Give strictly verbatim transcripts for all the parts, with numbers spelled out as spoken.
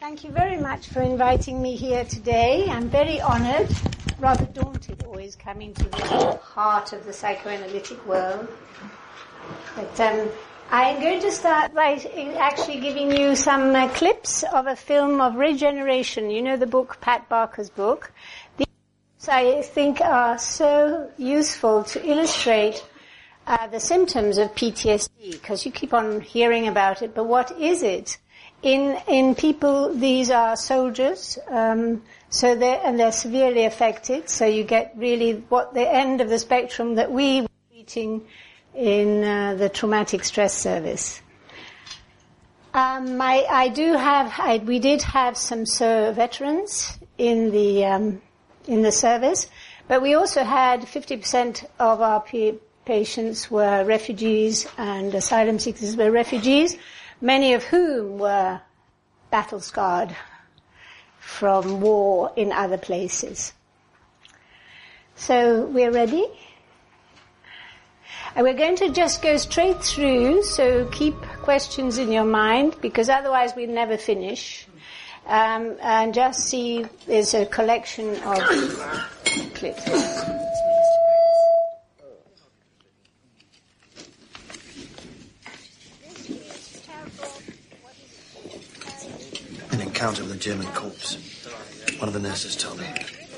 Thank you very much for inviting me here today. I'm very honored, rather daunted always coming to the heart of the psychoanalytic world. But um, I'm going to start by actually giving you some uh, clips of a film of Regeneration. You know the book, Pat Barker's book. These I think are so useful to illustrate uh, the symptoms of P T S D, because you keep on hearing about it, but what is it? In in people, these are soldiers, um, so they and they're severely affected. So you get really what the end of the spectrum that we were treating in uh, the traumatic stress service. Um, I, I do have, I, we did have some S O veterans in the um, in the service, but we also had fifty percent of our p- patients were refugees and asylum seekers were refugees. Many of whom were battle-scarred from war in other places. So we're ready. And we're going to just go straight through, so keep questions in your mind, because otherwise we'll never finish. Um, and just see, there's a collection of clips. Encounter with a German corpse. One of the nurses told me.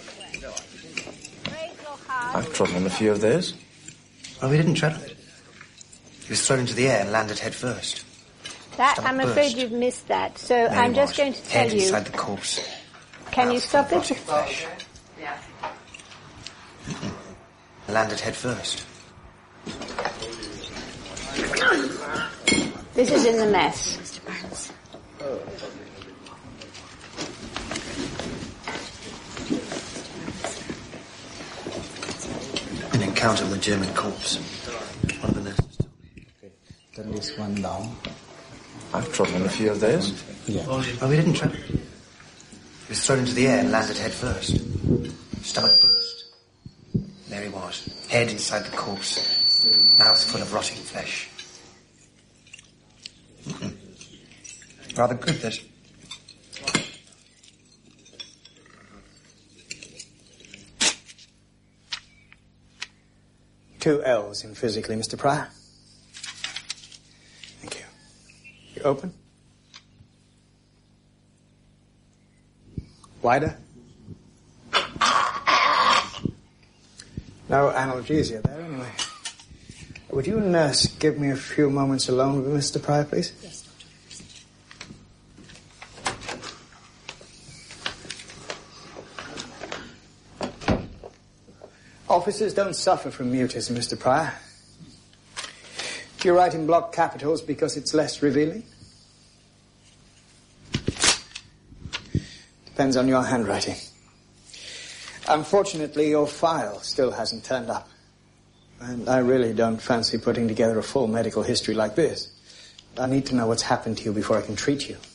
I've trodden on a few of those. Well, we didn't tread on it. He was thrown into the air and landed head first. That, Stomach I'm afraid burst. you've missed that. So There I'm he just was. going to tell Head you. inside the corpse. Can you Mouth stop full of it? rotting flesh. Mm-mm. Landed head first. This is in the mess. An encounter with a German corpse. One of the nurses told me. Okay, turn this one down. I've trodden on a few of those. Yeah. Well, we didn't tread on it. He was thrown into the air and landed head first. Stomach burst. There he was. Head inside the corpse. Mouth full of rotting flesh. Mm-mm. Rather good, this. Two L's in physically, Mister Pryor. Thank you. You open? Wider? No analgesia there, anyway. Would you, nurse, give me a few moments alone with Mister Pryor, please? Yes, Doctor. Officers don't suffer from mutism, Mister Pryor. Do you write in block capitals because it's less revealing? Depends on your handwriting. Unfortunately, your file still hasn't turned up. And I really don't fancy putting together a full medical history like this. I need to know what's happened to you before I can treat you.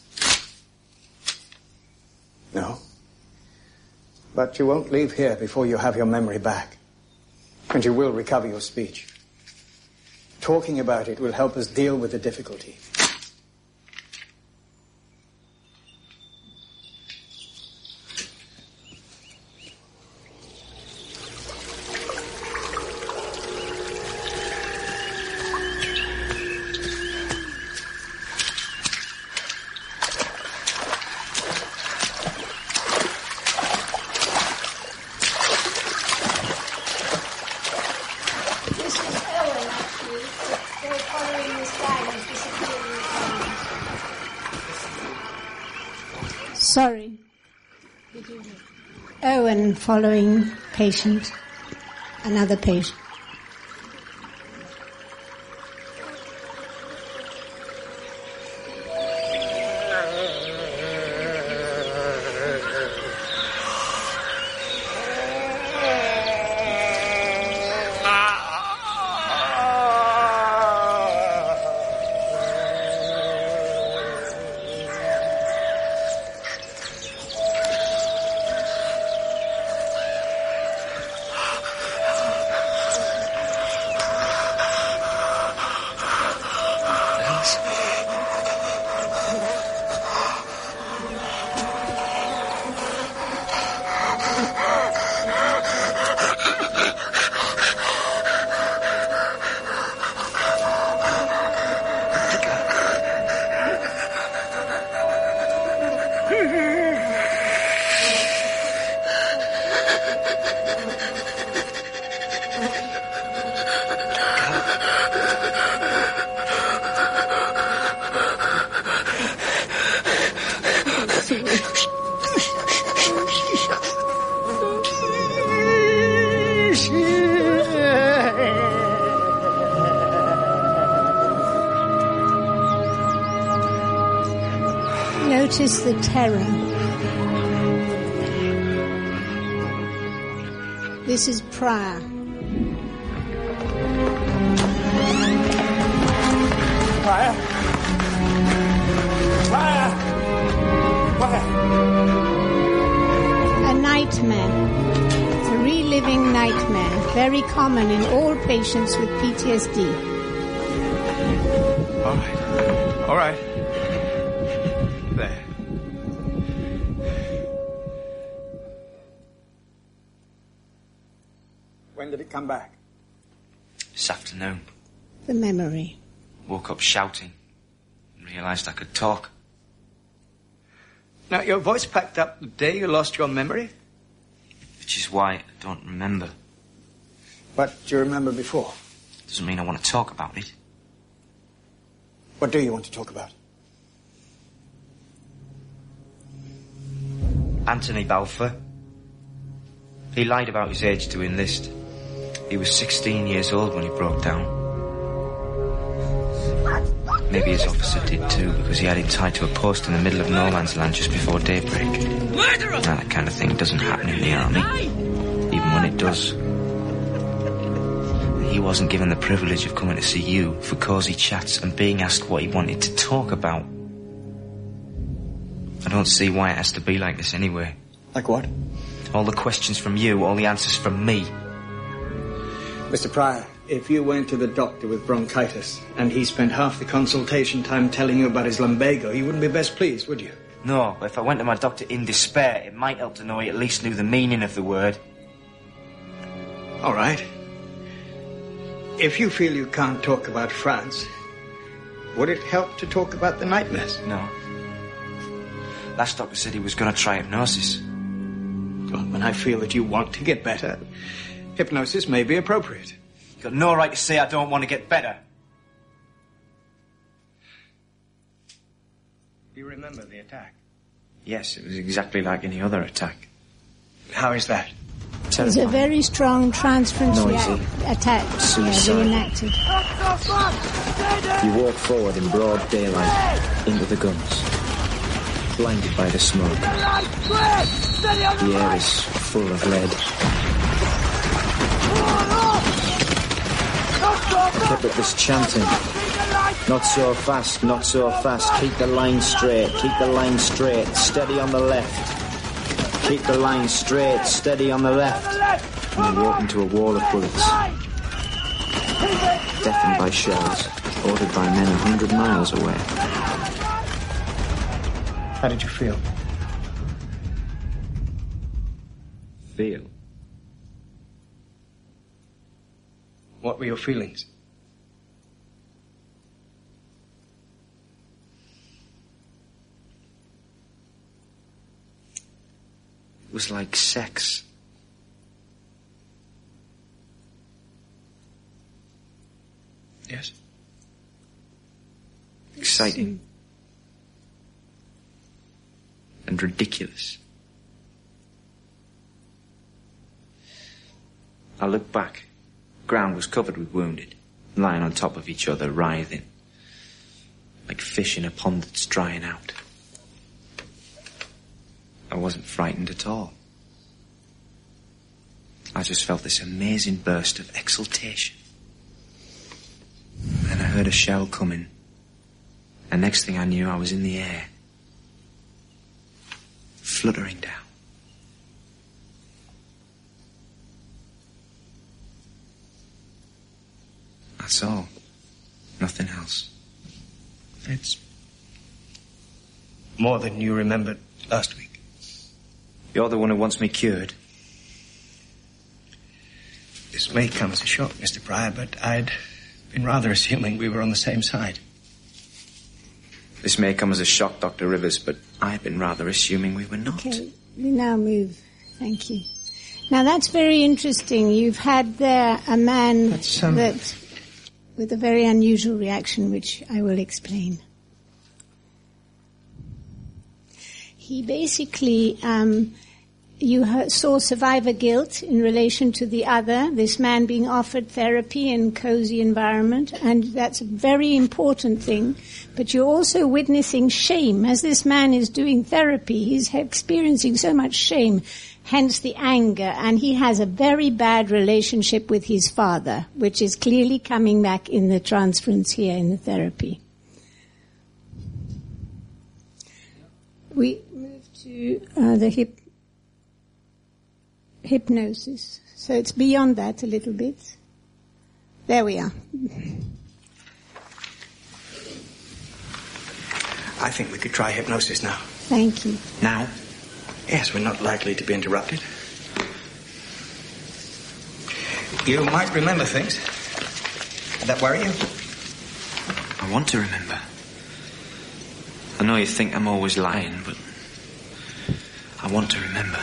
No. But you won't leave here before you have your memory back. And you will recover your speech. Talking about it will help us deal with the difficulty. Sorry. Owen following patient, another patient. Notice the terror. This is Prior. Prior? Prior! Prior! A nightmare. A reliving nightmare, very common in all patients with P T S D. All right. All right. There. When did it come back? This afternoon. The memory. Woke up shouting. Realised I could talk. Now, your voice packed up the day you lost your memory? Which is why I don't remember. What do you remember before? Doesn't mean I want to talk about it. What do you want to talk about? Anthony Balfour. He lied about his age to enlist. He was sixteen years old when he broke down. Maybe his officer did too, because he had him tied to a post in the middle of no man's land just before daybreak. Now that kind of thing doesn't happen in the army, even when it does. He wasn't given the privilege of coming to see you for cosy chats and being asked what he wanted to talk about. I don't see why it has to be like this anyway. Like what? All the questions from you, all the answers from me. Mister Prior, if you went to the doctor with bronchitis and he spent half the consultation time telling you about his lumbago, you wouldn't be best pleased, would you? No, but if I went to my doctor in despair, it might help to know he at least knew the meaning of the word. All right. If you feel you can't talk about France, would it help to talk about the nightmares? No. Last doctor said he was going to try hypnosis. Well, when I feel that you want to get better, hypnosis may be appropriate. You've got no right to say I don't want to get better. Do you remember the attack? Yes, it was exactly like any other attack. How is that? There's a very strong transference Noisy. rea- attack Suicide. yeah, reenacted. You walk forward in broad daylight into the guns, blinded by the smoke. The air is full of lead. Kept up this chanting. Not so fast, not so fast. Keep the line straight, keep the line straight. Steady on the left. Keep the line straight, steady on the left. And you walk into a wall of bullets. Deafened by shells, ordered by men a hundred miles away. How did you feel? Feel? What were your feelings? It was like sex. Yes. Exciting. And ridiculous. I looked back. Ground was covered with wounded, lying on top of each other, writhing. Like fish in a pond that's drying out. I wasn't frightened at all. I just felt this amazing burst of exultation. Then I heard a shell coming. And next thing I knew, I was in the air. Fluttering down. That's all. Nothing else. It's more than you remembered last week. You're the one who wants me cured. This may come as a shock, Mister Prior, but I'd been rather assuming we were on the same side. This may come as a shock, Doctor Rivers, but I've been rather assuming we were not. Okay, we now move. Thank you. Now that's very interesting. You've had there a man That's, um... that, with a very unusual reaction, which I will explain. he basically, um, you heard, saw survivor guilt in relation to the other, this man being offered therapy in cozy environment, and that's a very important thing. But you're also witnessing shame. As this man is doing therapy, he's experiencing so much shame, hence the anger, and he has a very bad relationship with his father, which is clearly coming back in the transference here in the therapy. We move to uh, the hip. Hypnosis. So it's beyond that a little bit. There we are. I think we could try hypnosis now. Thank you. Now? Yes, we're not likely to be interrupted. You might remember things. Did that worry you? I want to remember. I know you think I'm always lying, but I want to remember.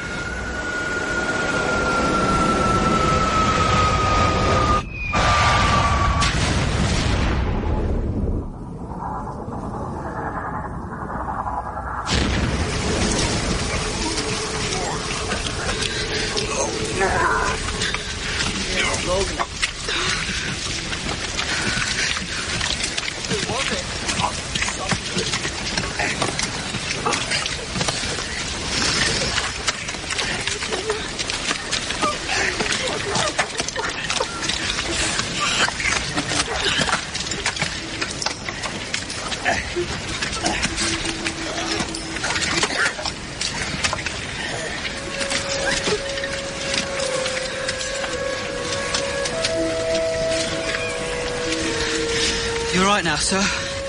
You're right now, sir.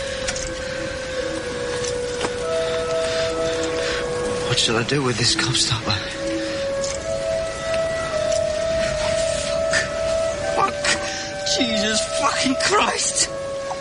What shall I do with this gobstopper? Fuck. Fuck. Jesus fucking Christ.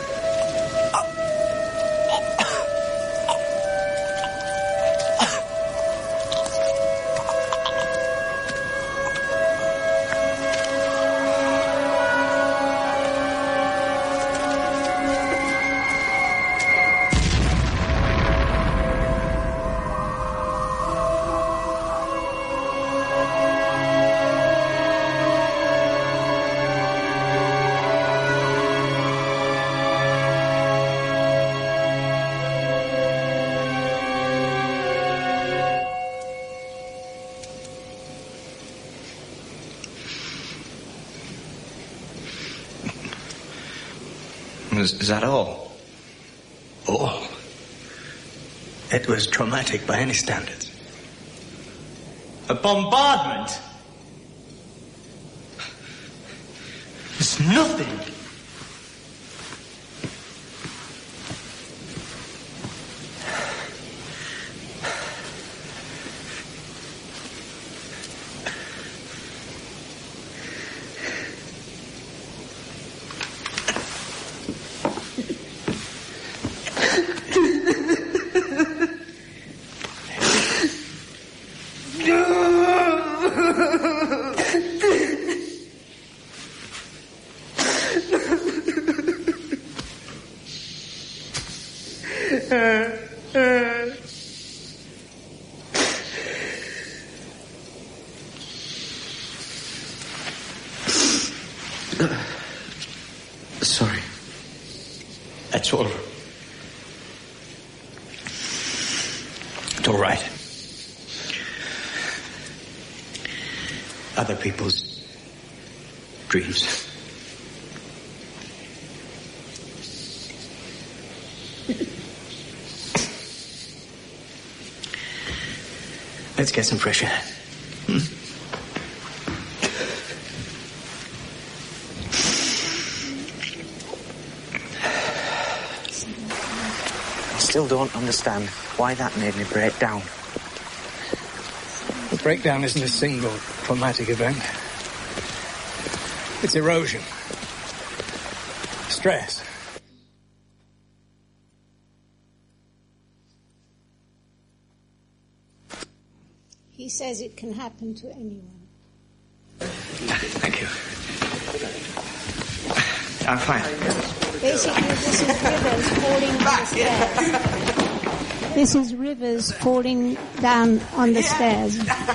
Is, is that all? All? It was traumatic by any standards. A bombardment? It's nothing. Sorry. That's all. It's all right. Other people's dreams. Let's get some fresh air. Hmm? I still don't understand why that made me break down. The breakdown isn't a single traumatic event. It's erosion. Stress. He says it can happen to anyone. Thank you. I'm fine. Basically, this is rivers falling down the stairs. This is Rivers falling down on the stairs.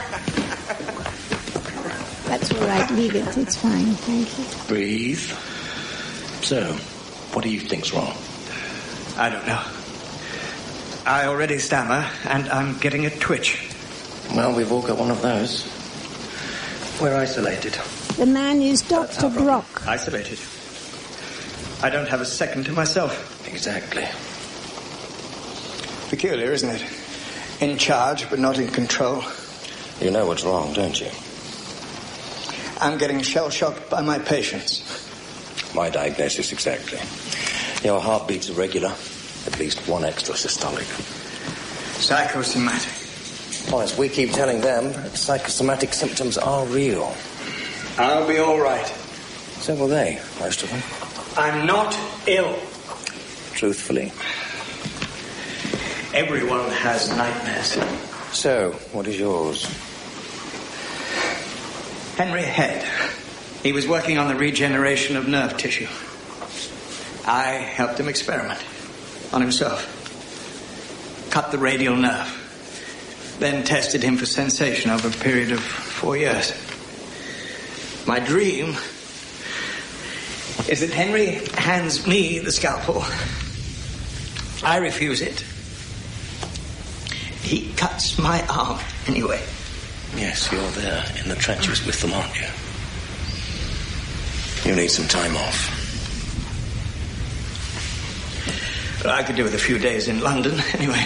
That's all right, leave it, it's fine, thank you. Breathe. So, what do you think's wrong? I don't know. I already stammer, and I'm getting a twitch. Well, we've all got one of those. We're isolated. The man is Doctor Brock. Isolated. I don't have a second to myself. Exactly. Peculiar, isn't it? In charge, but not in control. You know what's wrong, don't you? I'm getting shell-shocked by my patients. My diagnosis exactly. Your heartbeat's irregular. At least one extra systolic. Psychosomatic. Well, as we keep telling them, psychosomatic symptoms are real. I'll be all right. So will they, most of them. I'm not ill. Truthfully. Everyone has nightmares. So, what is yours? Henry Head. He was working on the regeneration of nerve tissue. I helped him experiment on himself. Cut the radial nerve. Then tested him for sensation over a period of four years. My dream is that Henry hands me the scalpel. I refuse it. He cuts my arm anyway. Yes, you're there in the trenches with them, aren't you? You need some time off. Well, I could do with a few days in London, anyway.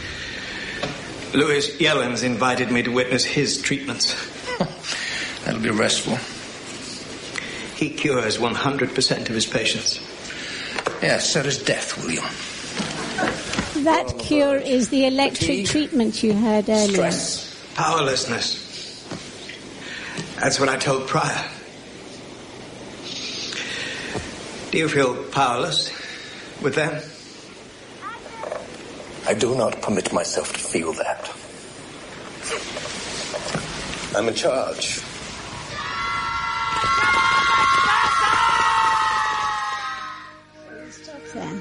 Louis Yellens invited me to witness his treatments. That'll be restful. He cures one hundred percent of his patients. Yes, so does death, William. That cure is the electric Fatigue, treatment you heard earlier. Stress. Powerlessness. That's what I told Pryor. Do you feel powerless with them? I do not permit myself to feel that. I'm in charge. Stop there.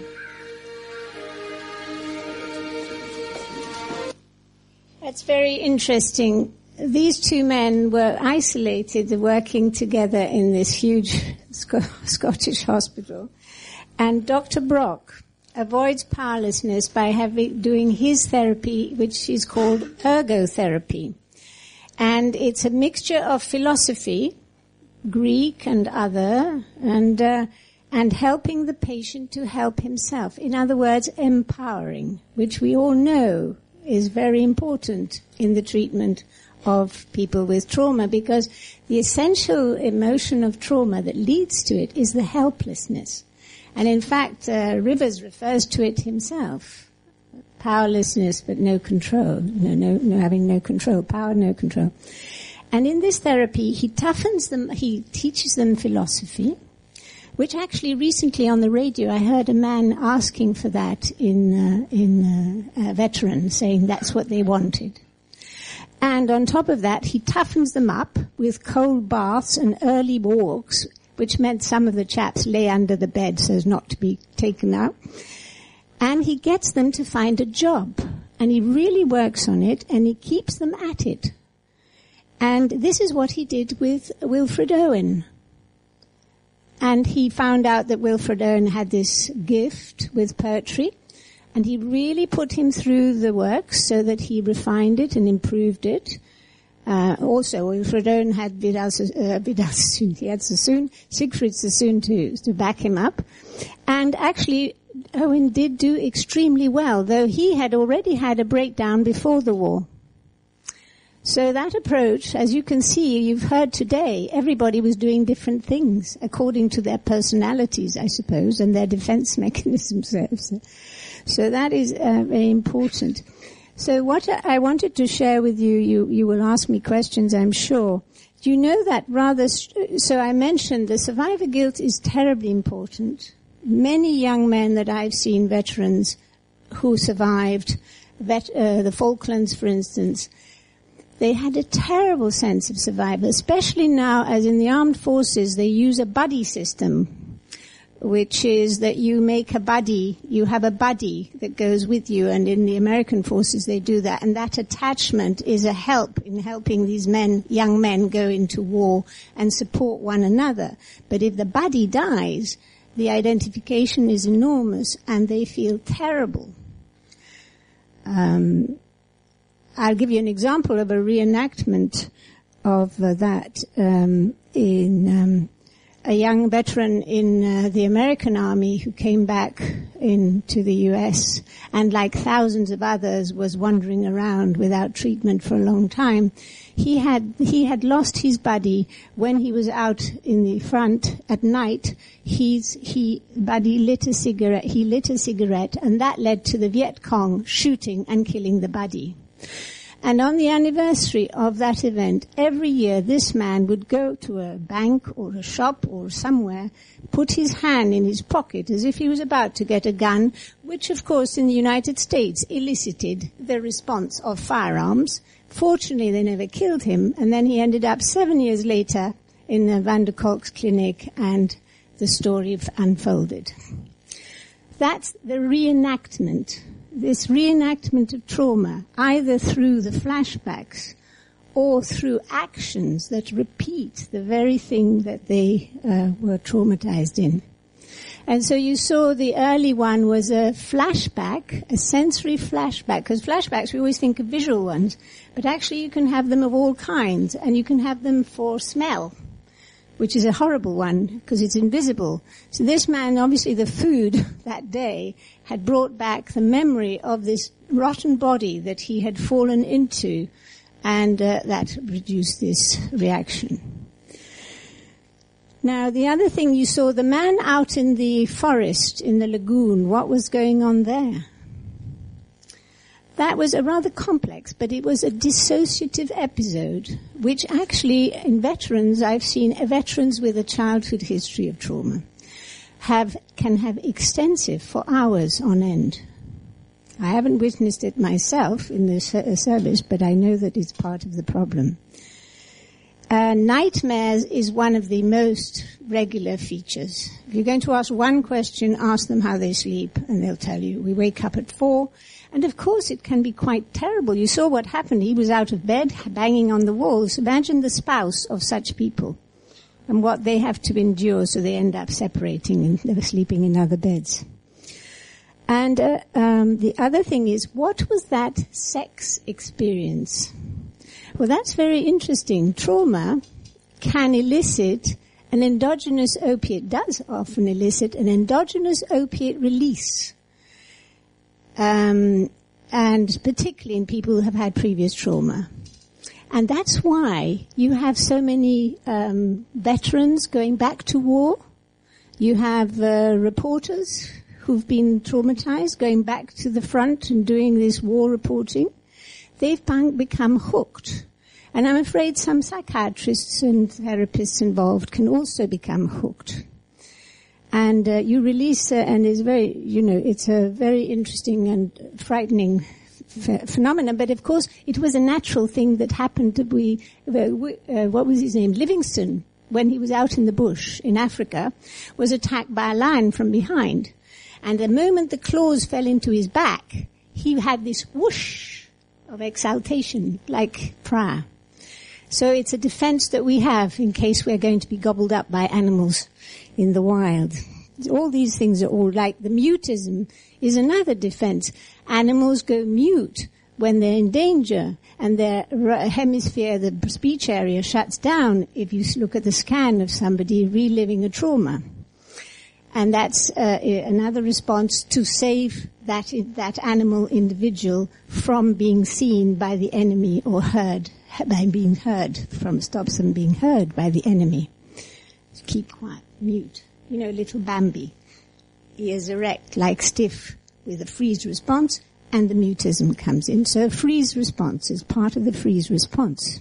That's very interesting. These two men were isolated, working together in this huge Sc- Scottish hospital. And Doctor Brock avoids powerlessness by having, doing his therapy, which is called ergotherapy. And it's a mixture of philosophy, Greek and other, and, uh, and helping the patient to help himself. In other words, empowering, which we all know is very important in the treatment of people with trauma, because the essential emotion of trauma that leads to it is the helplessness. And in fact, uh, Rivers refers to it himself. Powerlessness, but no control. No, no, no, having no control. Power, no control. And in this therapy, he toughens them, he teaches them philosophy, which actually recently on the radio I heard a man asking for that in, uh, in uh, a veteran, saying that's what they wanted. And on top of that, he toughens them up with cold baths and early walks, which meant some of the chaps lay under the bed so as not to be taken out. And he gets them to find a job. And he really works on it, and he keeps them at it. And this is what he did with Wilfred Owen. And he found out that Wilfred Owen had this gift with poetry. And he really put him through the works so that he refined it and improved it. Uh, also, Wilfred Owen had Vidal, uh, Vidal Sassoon, he had Sassoon, Siegfried Sassoon to, to back him up. And actually, Owen did do extremely well, though he had already had a breakdown before the war. So that approach, as you can see, you've heard today, everybody was doing different things according to their personalities, I suppose, and their defense mechanisms. So that is uh, very important. So what I wanted to share with you, you, you will ask me questions, I'm sure. Do you know that rather, st- so I mentioned the survivor guilt is terribly important. Many young men that I've seen, veterans who survived, vet, uh, the Falklands, for instance, they had a terrible sense of survival, especially now as in the armed forces they use a buddy system which is that you make a buddy, you have a buddy that goes with you, and in the American forces they do that, and that attachment is a help in helping these men, young men, go into war and support one another. But if the buddy dies, the identification is enormous and they feel terrible. Um, I'll give you an example of a reenactment of uh, that um, in um, a young veteran in uh, the American Army who came back into the U S and, like thousands of others, was wandering around without treatment for a long time. He had he had lost his buddy when he was out in the front at night. He's he buddy lit a cigarette. He lit a cigarette, and that led to the Viet Cong shooting and killing the buddy. And on the anniversary of that event, every year this man would go to a bank or a shop or somewhere, put his hand in his pocket as if he was about to get a gun, which of course in the United States elicited the response of firearms. Fortunately, they never killed him, and then he ended up seven years later in the Van der Kolk's clinic, and the story unfolded. That's the reenactment. This reenactment of trauma, either through the flashbacks or through actions that repeat the very thing that they uh, were traumatized in. And so you saw the early one was a flashback, a sensory flashback, because flashbacks, we always think of visual ones, but actually you can have them of all kinds, and you can have them for smell, which is a horrible one because it's invisible. So this man, obviously the food that day had brought back the memory of this rotten body that he had fallen into, and uh, that produced this reaction. Now, the other thing you saw, the man out in the forest, in the lagoon, what was going on there? That was a rather complex, but it was a dissociative episode, which actually, in veterans, I've seen uh, veterans with a childhood history of trauma have, can have extensive for hours on end. I haven't witnessed it myself in the service, but I know that it's part of the problem. Uh, nightmares is one of the most regular features. If you're going to ask one question, ask them how they sleep, and they'll tell you. We wake up at four, and of course it can be quite terrible. You saw what happened. He was out of bed, banging on the walls. Imagine the spouse of such people and what they have to endure, so they end up separating and they're sleeping in other beds. And uh, um, the other thing is, what was that sex experience? Well, that's very interesting. Trauma can elicit an endogenous opiate, does often elicit an endogenous opiate release. Um, and particularly in people who have had previous trauma. And that's why you have so many um, veterans going back to war. You have uh, reporters who've been traumatized going back to the front and doing this war reporting. They've become hooked. And I'm afraid some psychiatrists and therapists involved can also become hooked. And uh, you release, uh, and it's very, you know, it's a very interesting and frightening f- phenomenon. But of course, it was a natural thing that happened to we, uh, what was his name? Livingston, when he was out in the bush in Africa, was attacked by a lion from behind. And the moment the claws fell into his back, he had this whoosh of exaltation, like prayer. So it's a defense that we have in case we're going to be gobbled up by animals in the wild. All these things are all like the mutism is another defense. Animals go mute when they're in danger, and their hemisphere, the speech area, shuts down if you look at the scan of somebody reliving a trauma. And that's uh, another response to save that that animal individual from being seen by the enemy or heard, by being heard, from stops them being heard by the enemy. So keep quiet, mute. You know, little Bambi, ears erect, like stiff, with a freeze response, and the mutism comes in. So a freeze response is part of the freeze response.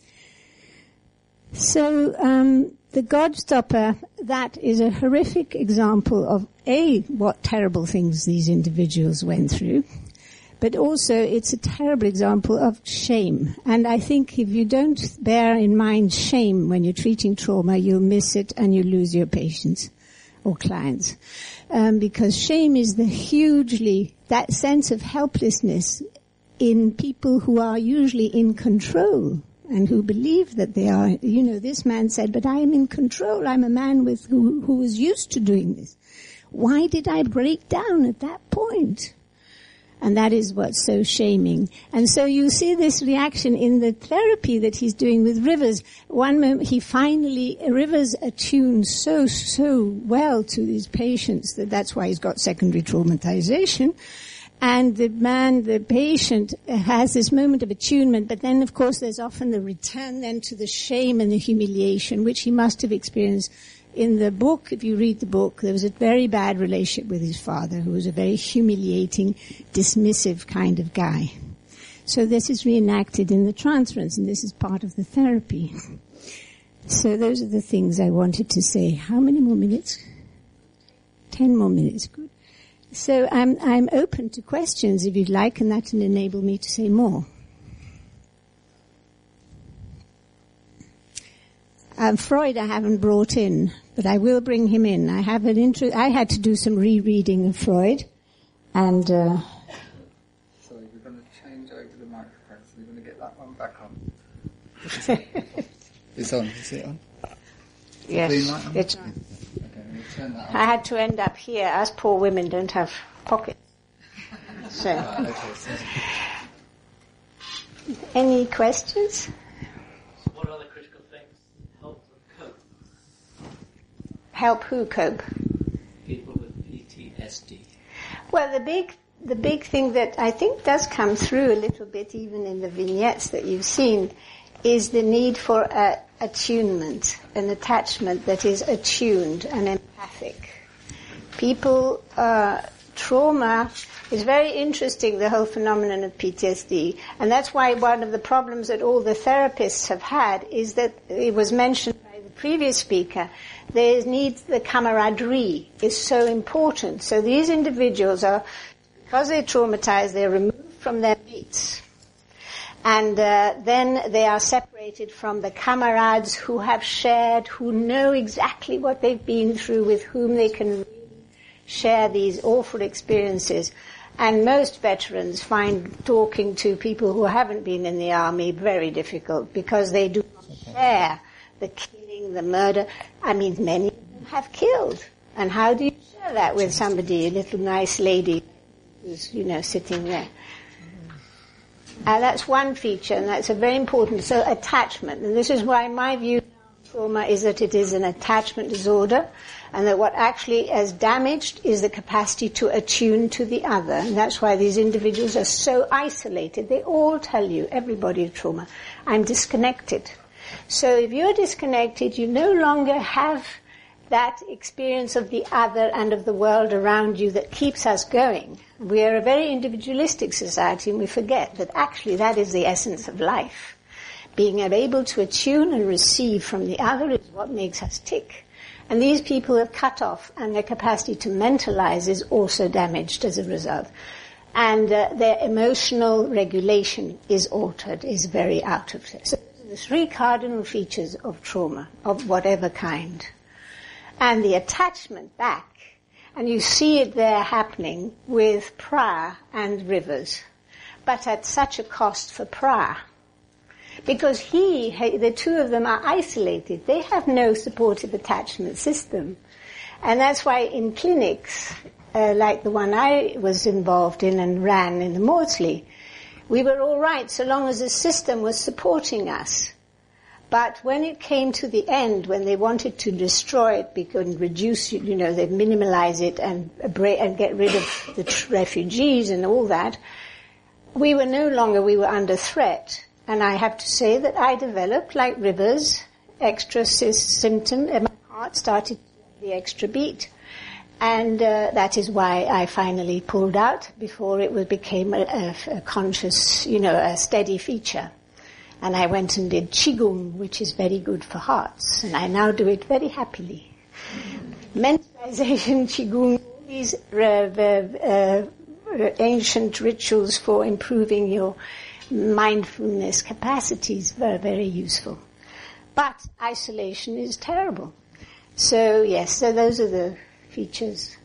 So um, the Gobstopper, that is a horrific example of, A, what terrible things these individuals went through, but also it's a terrible example of shame. And I think if you don't bear in mind shame when you're treating trauma, you'll miss it and you lose your patients. or clients, um, because shame is the hugely, that sense of helplessness in people who are usually in control and who believe that they are. You know, this man said, but I am in control. I'm a man with who, who is used to doing this. Why did I break down at that point? And that is what's so shaming. And so you see this reaction in the therapy that he's doing with Rivers. One moment he finally, Rivers attunes so, so well to these patients that that's why he's got secondary traumatization. And the man, the patient, has this moment of attunement, but then of course there's often the return then to the shame and the humiliation, which he must have experienced. In the book, if you read the book, there was a very bad relationship with his father, who was a very humiliating, dismissive kind of guy. So this is reenacted in the transference, and this is part of the therapy. So those are the things I wanted to say. How many more minutes? Ten more minutes. Good. So I'm, I'm open to questions if you'd like, and that will enable me to say more. Um, Freud I haven't brought in, but I will bring him in. I have an interest. I had to do some rereading of Freud, and. Uh, Sorry, we're going to change over the microphone, so we're going to get that one back on. It's on. Is it on? Yes, on? it's on. Okay, we'll turn that on. I had to end up here. Us poor women don't have pockets. So. Right, okay, so. Any questions? What are the critical things help them cope? Help who cope? People with P T S D. Well, the big, the big thing that I think does come through a little bit, even in the vignettes that you've seen, is the need for a attunement, an attachment that is attuned and empathic. People, uh, trauma is very interesting, the whole phenomenon of P T S D. And that's why one of the problems that all the therapists have had is that it was mentioned by the previous speaker, there needs the camaraderie is so important. So these individuals are, because they're traumatized, they're removed from their mates. And uh, then they are separated from the comrades who have shared, who know exactly what they've been through, with whom they can really share these awful experiences. And most veterans find talking to people who haven't been in the army very difficult because they do not share the killing, the murder. I mean, many of them have killed. And how do you share that with somebody, a little nice lady who's, you know, sitting there? Uh, that's one feature, and that's a very important, so attachment. And this is why my view of trauma is that it is an attachment disorder, and that what actually is damaged is the capacity to attune to the other. And that's why these individuals are so isolated. They all tell you, everybody with trauma, I'm disconnected. So if you're disconnected, you no longer have that experience of the other and of the world around you that keeps us going. We are a very individualistic society, and we forget that actually that is the essence of life. Being able to attune and receive from the other is what makes us tick. And these people have cut off, and their capacity to mentalize is also damaged as a result. And uh, their emotional regulation is altered, is very out of place. So the three cardinal features of trauma, of whatever kind. And the attachment back, and you see it there happening with Pra and Rivers, but at such a cost for Pra. Because he, the two of them are isolated. They have no supportive attachment system. And that's why in clinics, uh, like the one I was involved in and ran in the Maudsley, we were all right so long as the system was supporting us. But when it came to the end, when they wanted to destroy it, because reduce, you know, they minimalize it and and get rid of the refugees and all that, we were no longer, we were under threat. And I have to say that I developed, like Rivers, extra symptom, and my heart started the extra beat. And uh, that is why I finally pulled out before it was, became a, a, a conscious, you know, a steady feature. And I went and did Qigong, which is very good for hearts. And I now do it very happily. Mentalization, Qigong, these uh, uh, ancient rituals for improving your mindfulness capacities were very useful. But isolation is terrible. So, yes, so those are the features.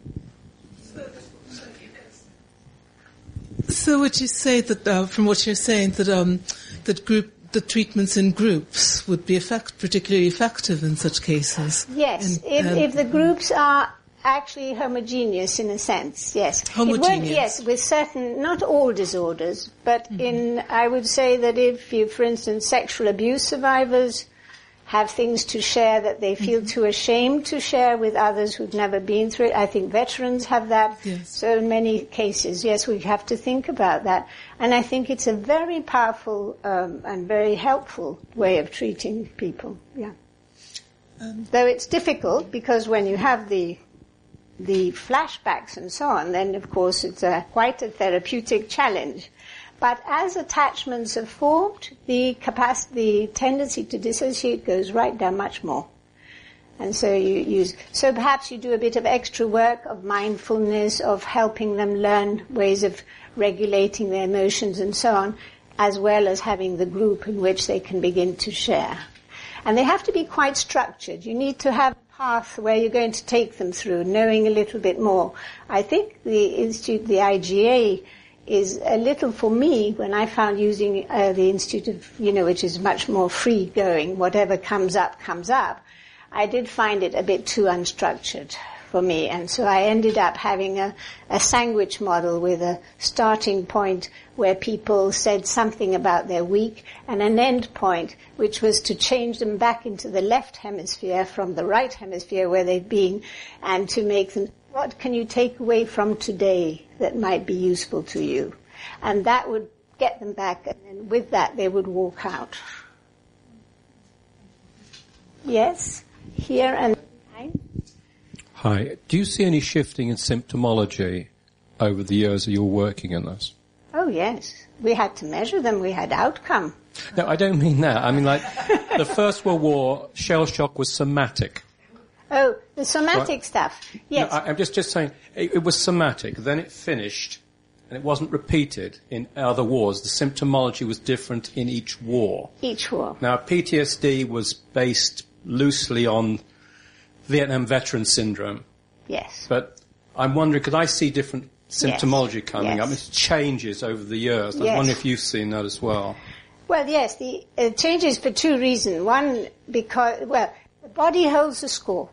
So would you say that, uh, from what you're saying, that um, that group, the treatments in groups would be effect, particularly effective in such cases? Yes, and, if, um, if the groups are actually homogeneous in a sense, yes. Homogeneous. It won't, yes, with certain, not all disorders, but mm-hmm. in, I would say that if you, for instance, sexual abuse survivors have things to share that they feel mm-hmm. too ashamed to share with others who've never been through it. I think veterans have that. Yes. So in many cases, yes, we have to think about that. And I think it's a very powerful um, and very helpful way of treating people, yeah. Um, Though it's difficult, because when you have the the flashbacks and so on, then of course it's a, quite a therapeutic challenge. But as attachments are formed, the capacity, the tendency to dissociate goes right down much more. And so you use, so perhaps you do a bit of extra work of mindfulness, of helping them learn ways of regulating their emotions and so on, as well as having the group in which they can begin to share. And they have to be quite structured. You need to have a path where you're going to take them through, knowing a little bit more. I think the Institute, the I G A, is a little, for me, when I found using uh, the Institute of, you know, which is much more free going, whatever comes up, comes up, I did find it a bit too unstructured for me. And so I ended up having a, a sandwich model with a starting point where people said something about their week and an end point, which was to change them back into the left hemisphere from the right hemisphere where they've been, and to make them, what can you take away from today that might be useful to you? And that would get them back, and then with that they would walk out. Yes, here and behind. Hi. Do you see any shifting in symptomology over the years that you're working in this? Oh, yes. We had to measure them. We had outcome. No, I don't mean that. I mean, like, the First World War, shell shock was somatic. Oh, the somatic right. stuff. Yes. No, I, I'm just, just saying, it, it was somatic, then it finished, and it wasn't repeated in other wars. The symptomology was different in each war. Each war. Now, P T S D was based loosely on Vietnam Veteran Syndrome. Yes. But I'm wondering, because I see different symptomology yes. coming yes. up. It changes over the years. I yes. wonder if you've seen that as well. Well, yes, the uh, changes for two reasons. One, because, well, the body holds the score.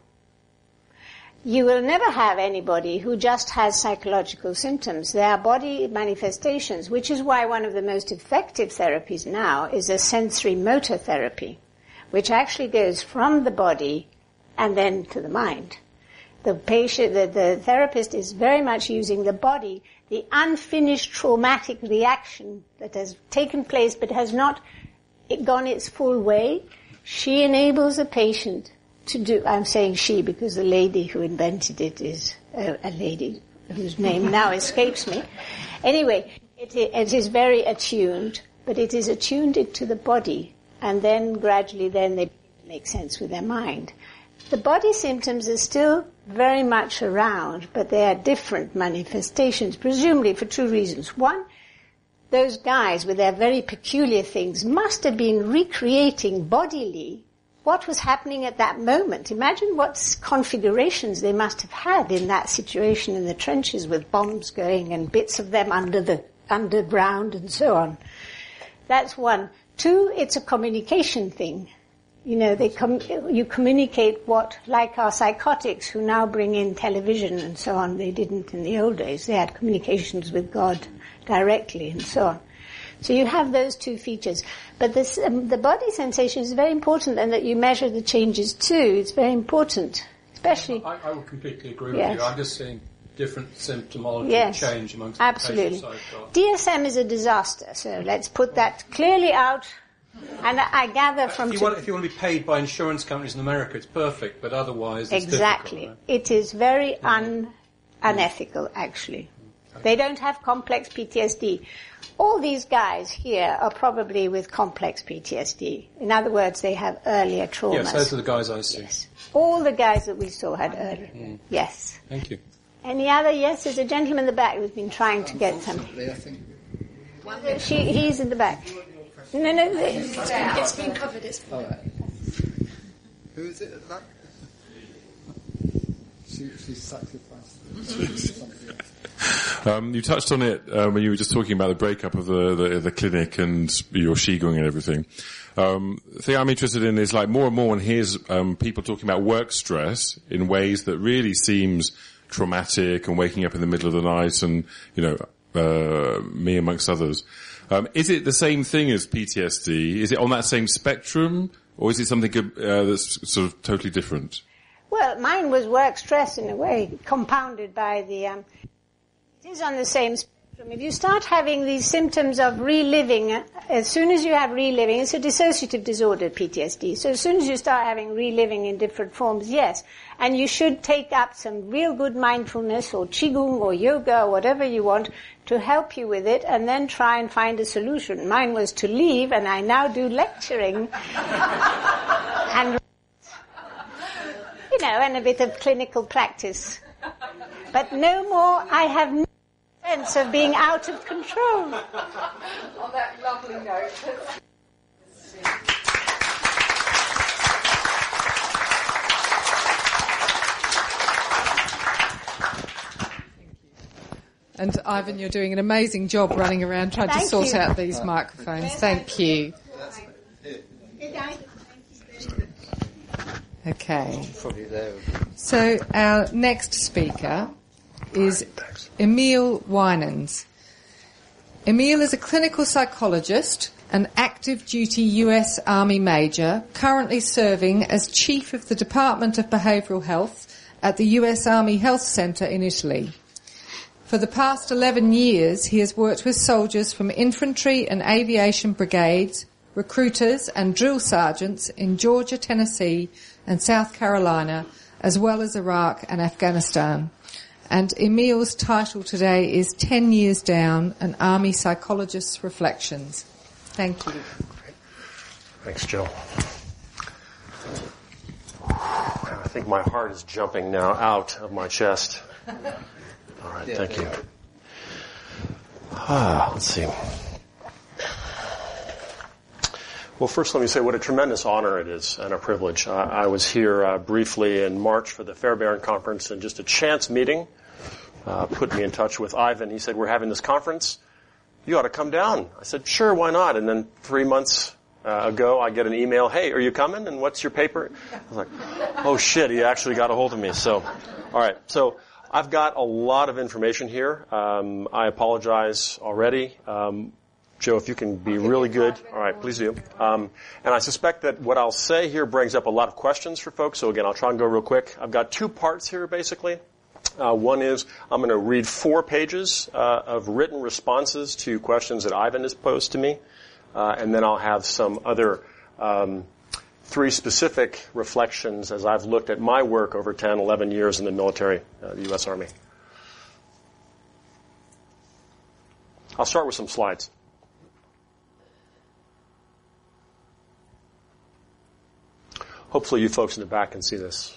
You will never have anybody who just has psychological symptoms. There are body manifestations, which is why one of the most effective therapies now is a sensory motor therapy, which actually goes from the body and then to the mind. The patient, the, the therapist is very much using the body, the unfinished traumatic reaction that has taken place but has not gone its full way. She enables the patient to do, I'm saying she because the lady who invented it is a, a lady whose name now escapes me. Anyway, it, it is very attuned, but it is attuned to the body, and then gradually then they make sense with their mind. The body symptoms are still very much around, but they are different manifestations, presumably for two reasons. One, those guys with their very peculiar things must have been recreating bodily what was happening at that moment. Imagine what configurations they must have had in that situation in the trenches with bombs going and bits of them under the underground and so on. That's one. Two, it's a communication thing. You know, they com- you communicate what, like our psychotics who now bring in television and so on, they didn't in the old days. They had communications with God directly and so on. So you have those two features. But this, um, the body sensation is very important, and that you measure the changes too. It's very important, especially... I, I would completely agree yes. with you. I'm just seeing different symptomology yes. change amongst absolutely. the patients I've got. D S M is a disaster, so let's put that clearly out. And I gather from... If you, want, if you want to be paid by insurance companies in America, it's perfect, but otherwise it's exactly. difficult. Right? It is very un, unethical, actually. They don't have complex P T S D. All these guys here are probably with complex P T S D. In other words, they have earlier traumas. Yes, those are the guys I see. Yes. All the guys that we saw had earlier. Mm. Yes. Thank you. Any other? Yes, there's a gentleman in the back who's been trying to get something. I think. She, he's in the back. No, no, it's been, it's been covered. It's been All right. Who is it at the back? she, she's sacrificed. Um, you touched on it uh, when you were just talking about the breakup of the, the, the clinic and your Qigong and everything. Um, the thing I'm interested in is like more and more one hears um, people talking about work stress in ways that really seems traumatic and waking up in the middle of the night and, you know, uh, me amongst others. Um, is it the same thing as P T S D? Is it on that same spectrum, or is it something uh, that's sort of totally different? Well, mine was work stress in a way, compounded by the... Um, it is on the same spectrum. If you start having these symptoms of reliving, uh, as soon as you have reliving, it's a dissociative disorder, P T S D. So as soon as you start having reliving in different forms, yes. And you should take up some real good mindfulness or Qigong or yoga or whatever you want to help you with it, and then try and find a solution. Mine was to leave, and I now do lecturing and, you know, and a bit of clinical practice. But no more, I have no sense of being out of control. On that lovely note. And Ivan, you're doing an amazing job running around trying Thank to sort you. out these microphones. Thank you. Okay. So our next speaker is Emil Winans. Emil is a clinical psychologist, an active duty U S Army major, currently serving as chief of the Department of Behavioural Health at the U S Army Health Centre in Italy. For the past eleven years, he has worked with soldiers from infantry and aviation brigades, recruiters and drill sergeants in Georgia, Tennessee and South Carolina, as well as Iraq and Afghanistan. And Emil's title today is ten years Down, an Army Psychologist's Reflections. Thank you. Thanks, Jill. I think my heart is jumping now out of my chest. All right, thank you. Ah, let's see. Well, first let me say what a tremendous honor it is and a privilege. Uh, I was here uh, briefly in March for the Fairbairn Conference, and just a chance meeting uh, put me in touch with Ivan. He said, we're having this conference. You ought to come down. I said, sure, why not? And then three months uh, ago, I get an email, hey, are you coming? And what's your paper? I was like, oh, shit, he actually got a hold of me. So, all right, so I've got a lot of information here. Um, I apologize already. Um, Joe, if you can be really good. All right, please do. Um, and I suspect that what I'll say here brings up a lot of questions for folks. So again, I'll try and go real quick. I've got two parts here, basically. Uh, one is I'm going to read four pages uh, of written responses to questions that Ivan has posed to me. Uh, and then I'll have some other um, three specific reflections as I've looked at my work over ten, eleven years in the military, uh, the U S Army. I'll start with some slides. Hopefully you folks in the back can see this.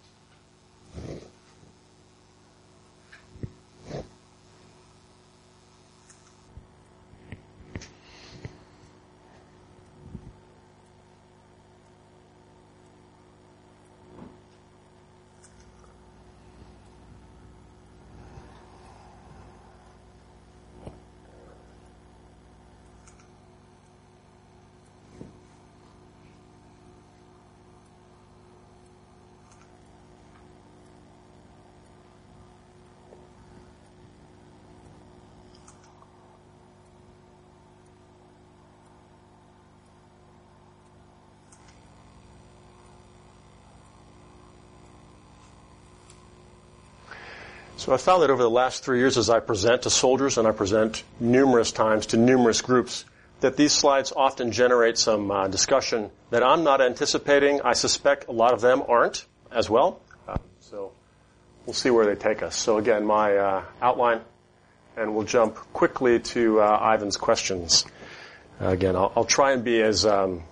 So I found that over the last three years as I present to soldiers, and I present numerous times to numerous groups, that these slides often generate some uh, discussion that I'm not anticipating. I suspect a lot of them aren't as well. Uh, so we'll see where they take us. So again, my uh, outline, and we'll jump quickly to uh, Ivan's questions. Uh, again, I'll, I'll try and be as, um,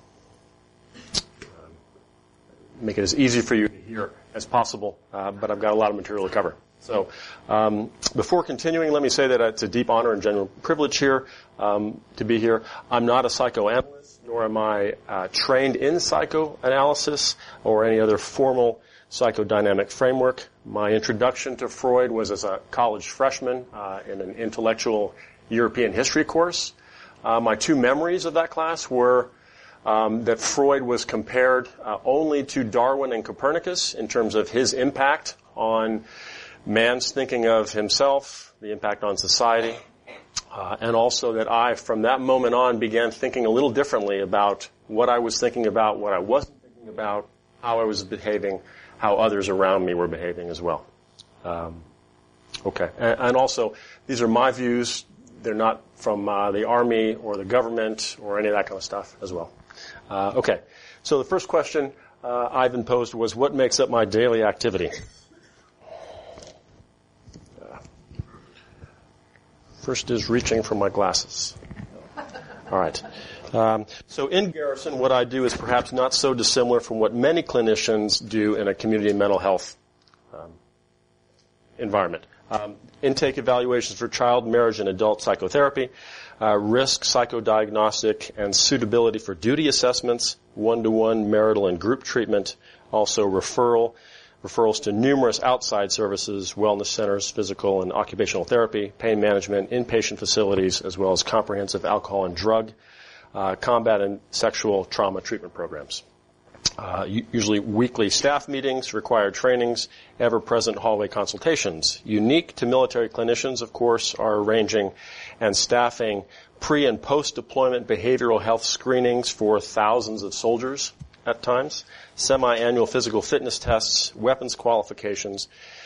make it as easy for you to hear as possible, uh, but I've got a lot of material to cover. So um, before continuing, let me say that it's a deep honor and general privilege here um, to be here. I'm not a psychoanalyst, nor am I uh, trained in psychoanalysis or any other formal psychodynamic framework. My introduction to Freud was as a college freshman uh, in an intellectual European history course. Uh, my two memories of that class were um, that Freud was compared uh, only to Darwin and Copernicus in terms of his impact on man's thinking of himself, the impact on society, uh, and also that I, from that moment on, began thinking a little differently about what I was thinking about, what I wasn't thinking about, how I was behaving, how others around me were behaving as well. Um, okay. And, and also, these are my views. They're not from uh, the Army or the government or any of that kind of stuff as well. Uh, okay. So the first question uh, Ivan posed was, what makes up my daily activity? Uh, first is reaching for my glasses. All right. Um, so in Garrison, what I do is perhaps not so dissimilar from what many clinicians do in a community mental health um, environment. Um, intake evaluations for child, marriage, and adult psychotherapy, uh, risk, psychodiagnostic, and suitability for duty assessments, one-to-one marital and group treatment, also referral, referrals to numerous outside services, wellness centers, physical and occupational therapy, pain management, inpatient facilities, as well as comprehensive alcohol and drug, uh, combat and sexual trauma treatment programs. Uh, usually weekly staff meetings, required trainings, ever-present hallway consultations. Unique to military clinicians, of course, are arranging and staffing pre- and post-deployment behavioral health screenings for thousands of soldiers at times, semi-annual physical fitness tests, weapons qualifications,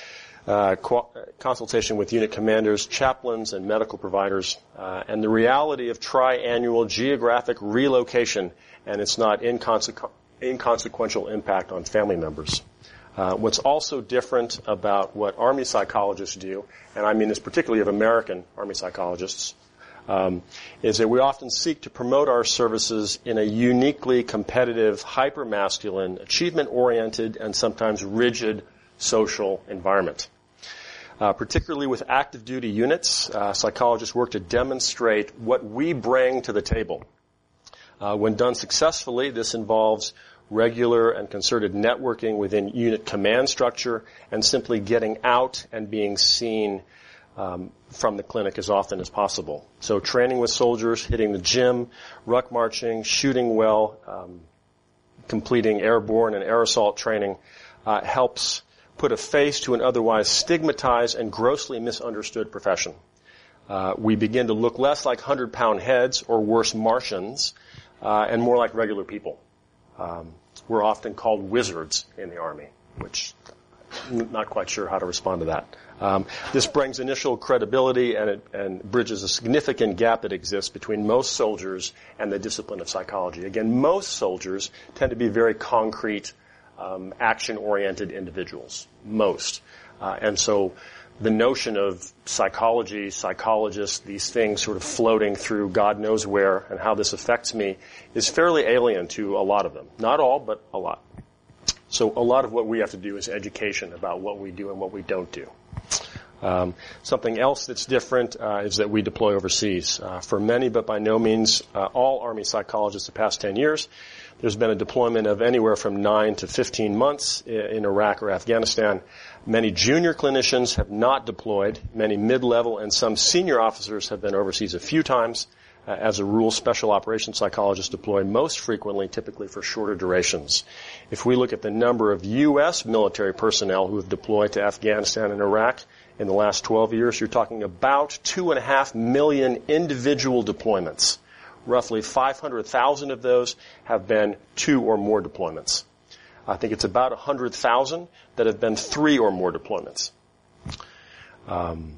uh, co- consultation with unit commanders, chaplains, and medical providers, uh, and the reality of triannual geographic relocation, and it's not inconsequential. inconsequential impact on family members. Uh, what's also different about what Army psychologists do, and I mean this particularly of American Army psychologists, um, is that we often seek to promote our services in a uniquely competitive, hyper-masculine, achievement-oriented, and sometimes rigid social environment. Uh, particularly with active duty units, uh, psychologists work to demonstrate what we bring to the table. Uh, when done successfully, this involves regular and concerted networking within unit command structure and simply getting out and being seen um, from the clinic as often as possible. So training with soldiers, hitting the gym, ruck marching, shooting well, um, completing airborne and air assault training uh, helps put a face to an otherwise stigmatized and grossly misunderstood profession. Uh, we begin to look less like hundred-pound heads or worse Martians, Uh, and more like regular people. Um, we're often called wizards in the Army, which I'm not quite sure how to respond to that. Um, this brings initial credibility and, it, and bridges a significant gap that exists between most soldiers and the discipline of psychology. Again, most soldiers tend to be very concrete, um, action-oriented individuals. Most. Uh, and so the notion of psychology, psychologists, these things sort of floating through God knows where and how this affects me is fairly alien to a lot of them. Not all, but a lot. So a lot of what we have to do is education about what we do and what we don't do. Um, something else that's different uh, is that we deploy overseas. Uh, for many, but by no means uh, all Army psychologists the past ten years, there's been a deployment of anywhere from nine to fifteen months in Iraq or Afghanistan. Many junior clinicians have not deployed. Many mid-level and some senior officers have been overseas a few times. Uh, as a rule, special operations psychologists deploy most frequently, typically for shorter durations. If we look at the number of U S military personnel who have deployed to Afghanistan and Iraq in the last twelve years, you're talking about two and a half million individual deployments. Roughly five hundred thousand of those have been two or more deployments. I think it's about one hundred thousand that have been three or more deployments. Um,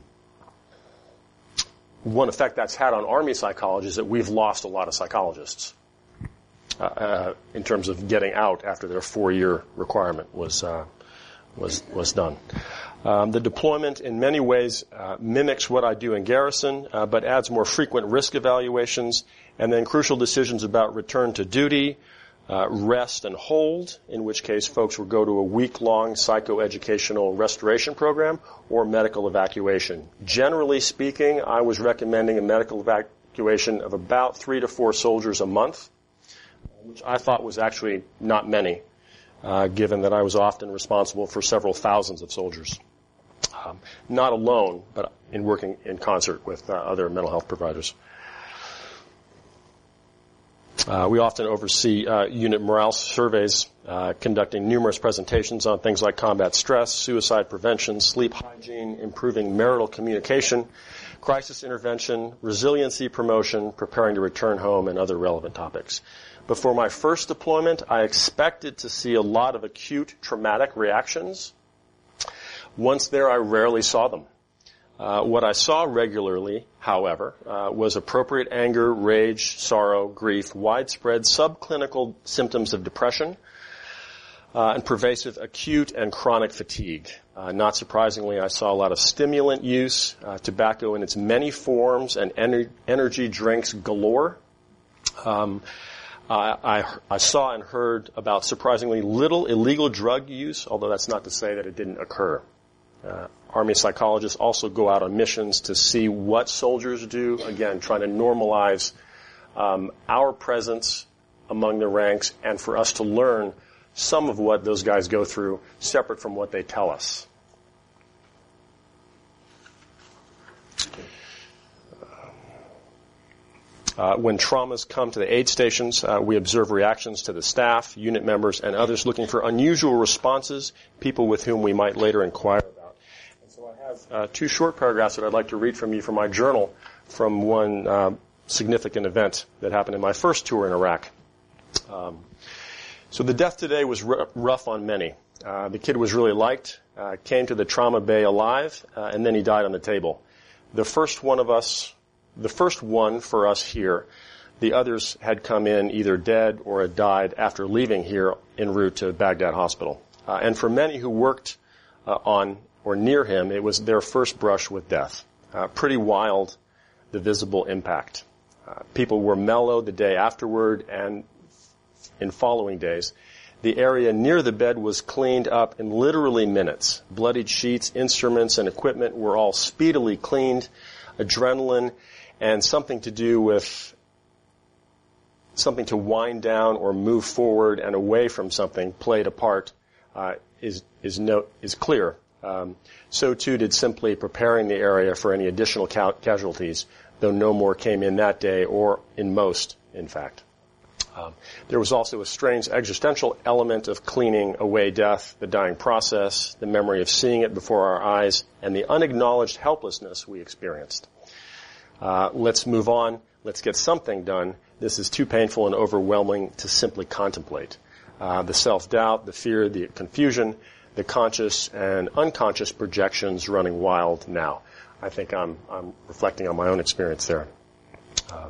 one effect that's had on Army psychology is that we've lost a lot of psychologists uh, uh, in terms of getting out after their four-year requirement was uh, was was done. Um, the deployment in many ways uh, mimics what I do in garrison, uh, but adds more frequent risk evaluations and then crucial decisions about return to duty, uh, rest and hold, in which case folks will go to a week-long psychoeducational restoration program or medical evacuation. Generally speaking, I was recommending a medical evacuation of about three to four soldiers a month, which I thought was actually not many uh, given that I was often responsible for several thousands of soldiers. Um, not alone, but in working in concert with uh, other mental health providers. Uh, we often oversee uh, unit morale surveys, uh, conducting numerous presentations on things like combat stress, suicide prevention, sleep hygiene, improving marital communication, crisis intervention, resiliency promotion, preparing to return home, and other relevant topics. Before my first deployment, I expected to see a lot of acute traumatic reactions. Once there, I rarely saw them. Uh, what I saw regularly, however, uh, was appropriate anger, rage, sorrow, grief, widespread subclinical symptoms of depression, uh, and pervasive acute and chronic fatigue. Uh, not surprisingly, I saw a lot of stimulant use, uh, tobacco in its many forms, and ener- energy drinks galore. Um, I, I, I saw and heard about surprisingly little illegal drug use, although that's not to say that it didn't occur. Uh, Army psychologists also go out on missions to see what soldiers do, again, trying to normalize um, our presence among the ranks and for us to learn some of what those guys go through separate from what they tell us. Uh, when traumas come to the aid stations, uh, we observe reactions to the staff, unit members, and others looking for unusual responses, people with whom we might later inquire about. And so I have uh, two short paragraphs that I'd like to read from you from my journal from one uh, significant event that happened in my first tour in Iraq. Um, so the death today was r- rough on many. Uh, the kid was really liked, uh, came to the trauma bay alive, uh, and then he died on the table. The first one of us... The first one for us here, the others had come in either dead or had died after leaving here en route to Baghdad Hospital. Uh, and for many who worked uh, on or near him, it was their first brush with death. Uh, pretty wild, the visible impact. Uh, people were mellow the day afterward, and in following days, the area near the bed was cleaned up in literally minutes. Bloodied sheets, instruments, and equipment were all speedily cleaned. Adrenaline and something to do with something to wind down or move forward and away from something played a part uh, is is no is clear. Um, so too did simply preparing the area for any additional ca- casualties, though no more came in that day, or in most, in fact. Um, there was also a strange existential element of cleaning away death, the dying process, the memory of seeing it before our eyes, and the unacknowledged helplessness we experienced. Uh, let's move on. Let's get something done. This is too painful and overwhelming to simply contemplate. Uh, the self-doubt, the fear, the confusion, the conscious and unconscious projections running wild now. I think I'm, I'm reflecting on my own experience there. Um,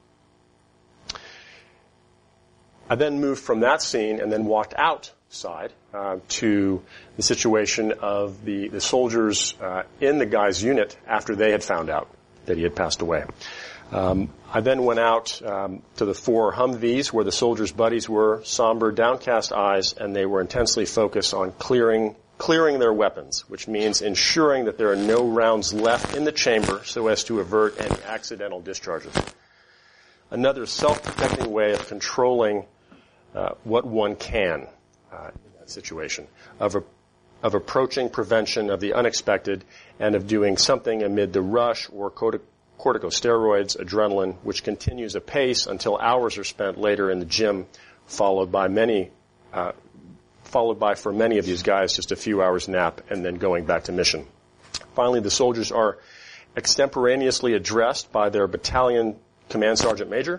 I then moved from that scene and then walked outside uh, to the situation of the, the soldiers uh, in the guy's unit after they had found out that he had passed away. Um, I then went out um, to the four Humvees where the soldiers' buddies were, somber, downcast eyes, and they were intensely focused on clearing clearing their weapons, which means ensuring that there are no rounds left in the chamber so as to avert any accidental discharges. Another self-protecting way of controlling uh, what one can uh, in that situation, of a of approaching prevention of the unexpected and of doing something amid the rush or cortic- corticosteroids, adrenaline, which continues apace until hours are spent later in the gym, followed by many, uh, followed by for many of these guys just a few hours nap and then going back to mission. Finally, the soldiers are extemporaneously addressed by their battalion command sergeant major,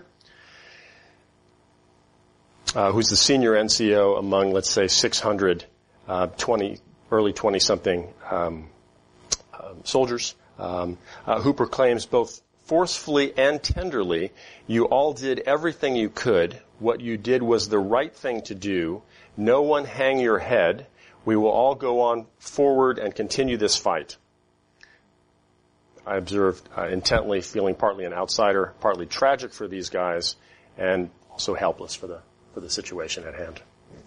uh, who's the senior N C O among, let's say, six hundred uh, twenty early twenty-something um, uh, soldiers, um, uh, who proclaims both forcefully and tenderly, you all did everything you could. What you did was the right thing to do. No one hang your head. We will all go on forward and continue this fight. I observed uh, intently, feeling partly an outsider, partly tragic for these guys, and also helpless for the for the situation at hand.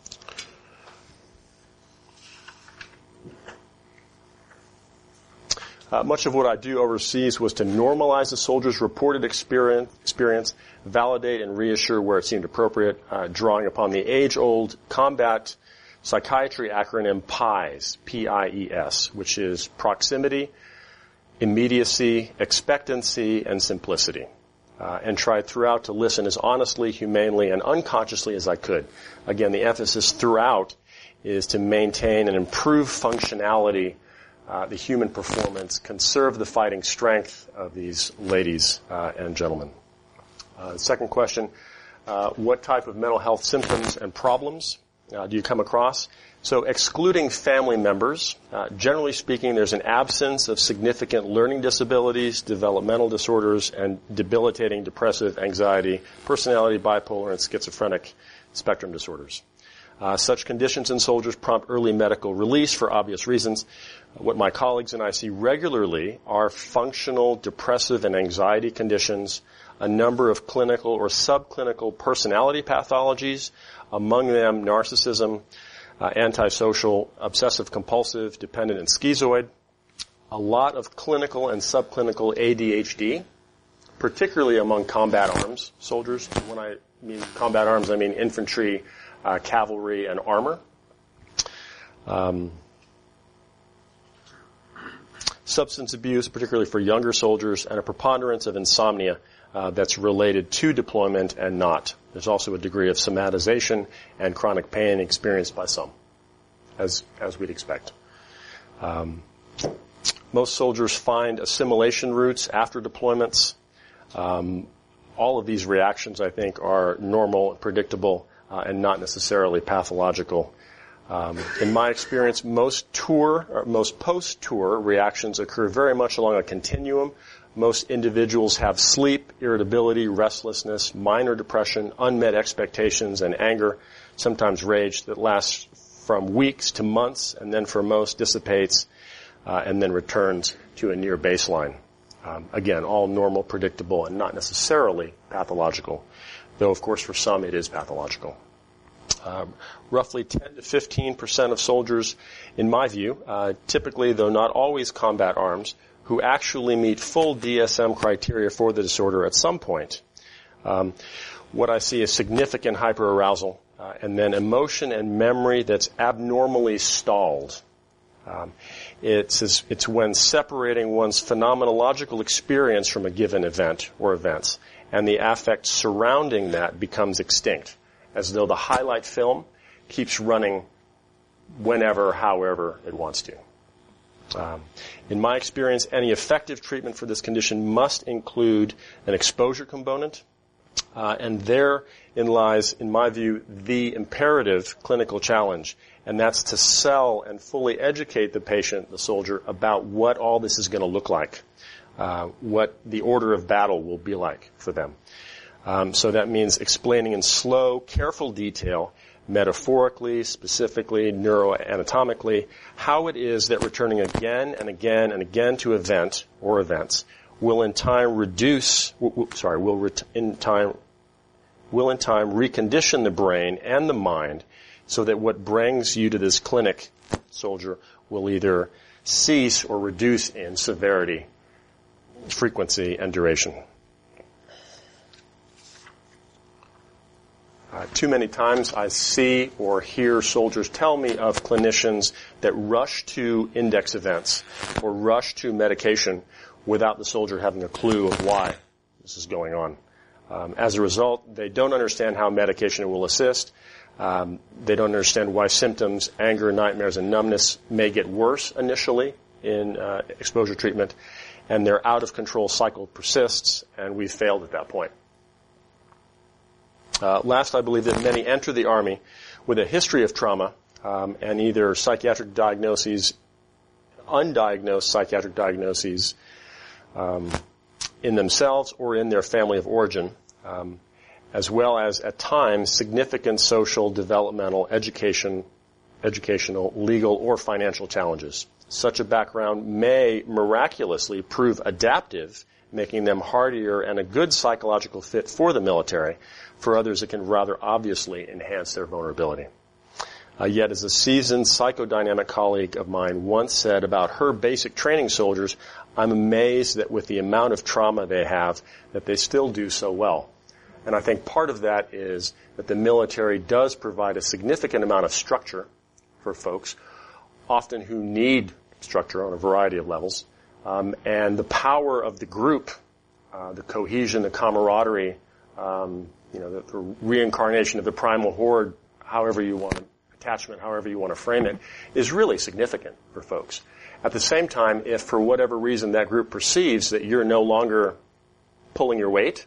Uh, much of what I do overseas was to normalize the soldiers' reported experience, experience, validate and reassure where it seemed appropriate, uh, drawing upon the age-old combat psychiatry acronym PIES, P I E S, which is proximity, immediacy, expectancy, and simplicity. Uh, and tried throughout to listen as honestly, humanely, and unconsciously as I could. Again, the emphasis throughout is to maintain and improve functionality, uh, the human performance, conserve the fighting strength of these ladies uh, and gentlemen. Uh, second question, uh, what type of mental health symptoms and problems uh, do you come across? So excluding family members, uh, generally speaking, there's an absence of significant learning disabilities, developmental disorders, and debilitating depressive, anxiety, personality, bipolar, and schizophrenic spectrum disorders. Uh, such conditions in soldiers prompt early medical release for obvious reasons. What my colleagues and I see regularly are functional depressive and anxiety conditions, a number of clinical or subclinical personality pathologies, among them narcissism, Uh, antisocial, obsessive-compulsive, dependent, and schizoid. A lot of clinical and subclinical A D H D, particularly among combat arms soldiers. When I mean combat arms, I mean infantry, uh, cavalry, and armor. Um, substance abuse, particularly for younger soldiers, and a preponderance of insomnia uh, that's related to deployment and not. There's also a degree of somatization and chronic pain experienced by some, as as we'd expect. Um, most soldiers find assimilation routes after deployments. Um, all of these reactions, I think, are normal, predictable, uh, and not necessarily pathological. Um, in my experience, most tour, or most post-tour reactions occur very much along a continuum. Most individuals have sleep, irritability, restlessness, minor depression, unmet expectations, and anger, sometimes rage that lasts from weeks to months, and then for most dissipates uh, and then returns to a near baseline. Um, again, all normal, predictable, and not necessarily pathological, though, of course, for some it is pathological. Um, roughly ten to fifteen percent of soldiers, in my view, uh, typically, though not always combat arms, who actually meet full D S M criteria for the disorder at some point. Um, what I see is significant hyperarousal, uh, and then emotion and memory that's abnormally stalled. Um, it's, it's when separating one's phenomenological experience from a given event or events, and the affect surrounding that becomes extinct, as though the highlight film keeps running whenever, however it wants to. Um, in my experience, any effective treatment for this condition must include an exposure component, uh, and therein lies, in my view, the imperative clinical challenge, and that's to sell and fully educate the patient, the soldier, about what all this is going to look like, uh, what the order of battle will be like for them. Um, so that means explaining in slow, careful detail, metaphorically, specifically, neuroanatomically, how it is that returning again and again and again to event or events will in time reduce, w- w- sorry, will ret- in time, will in time recondition the brain and the mind so that what brings you to this clinic, soldier, will either cease or reduce in severity, frequency, and duration. Uh, too many times I see or hear soldiers tell me of clinicians that rush to index events or rush to medication without the soldier having a clue of why this is going on. Um, as a result, they don't understand how medication will assist. Um, they don't understand why symptoms, anger, nightmares, and numbness may get worse initially in uh, exposure treatment, and their out-of-control cycle persists, and we've failed at that point. Uh, last, I believe that many enter the Army with a history of trauma um, and either psychiatric diagnoses, undiagnosed psychiatric diagnoses um, in themselves or in their family of origin, um, as well as, at times, significant social, developmental, education, educational, legal, or financial challenges. Such a background may miraculously prove adaptive, making them hardier and a good psychological fit for the military. For others, it can rather obviously enhance their vulnerability. Uh, yet, as a seasoned psychodynamic colleague of mine once said about her basic training soldiers, I'm amazed that with the amount of trauma they have, that they still do so well. And I think part of that is that the military does provide a significant amount of structure for folks, often who need structure on a variety of levels. Um, and the power of the group, uh, the cohesion, the camaraderie, um, you know, the, the reincarnation of the primal horde, however you want to, attachment, however you want to frame it, is really significant for folks. At the same time, if for whatever reason that group perceives that you're no longer pulling your weight,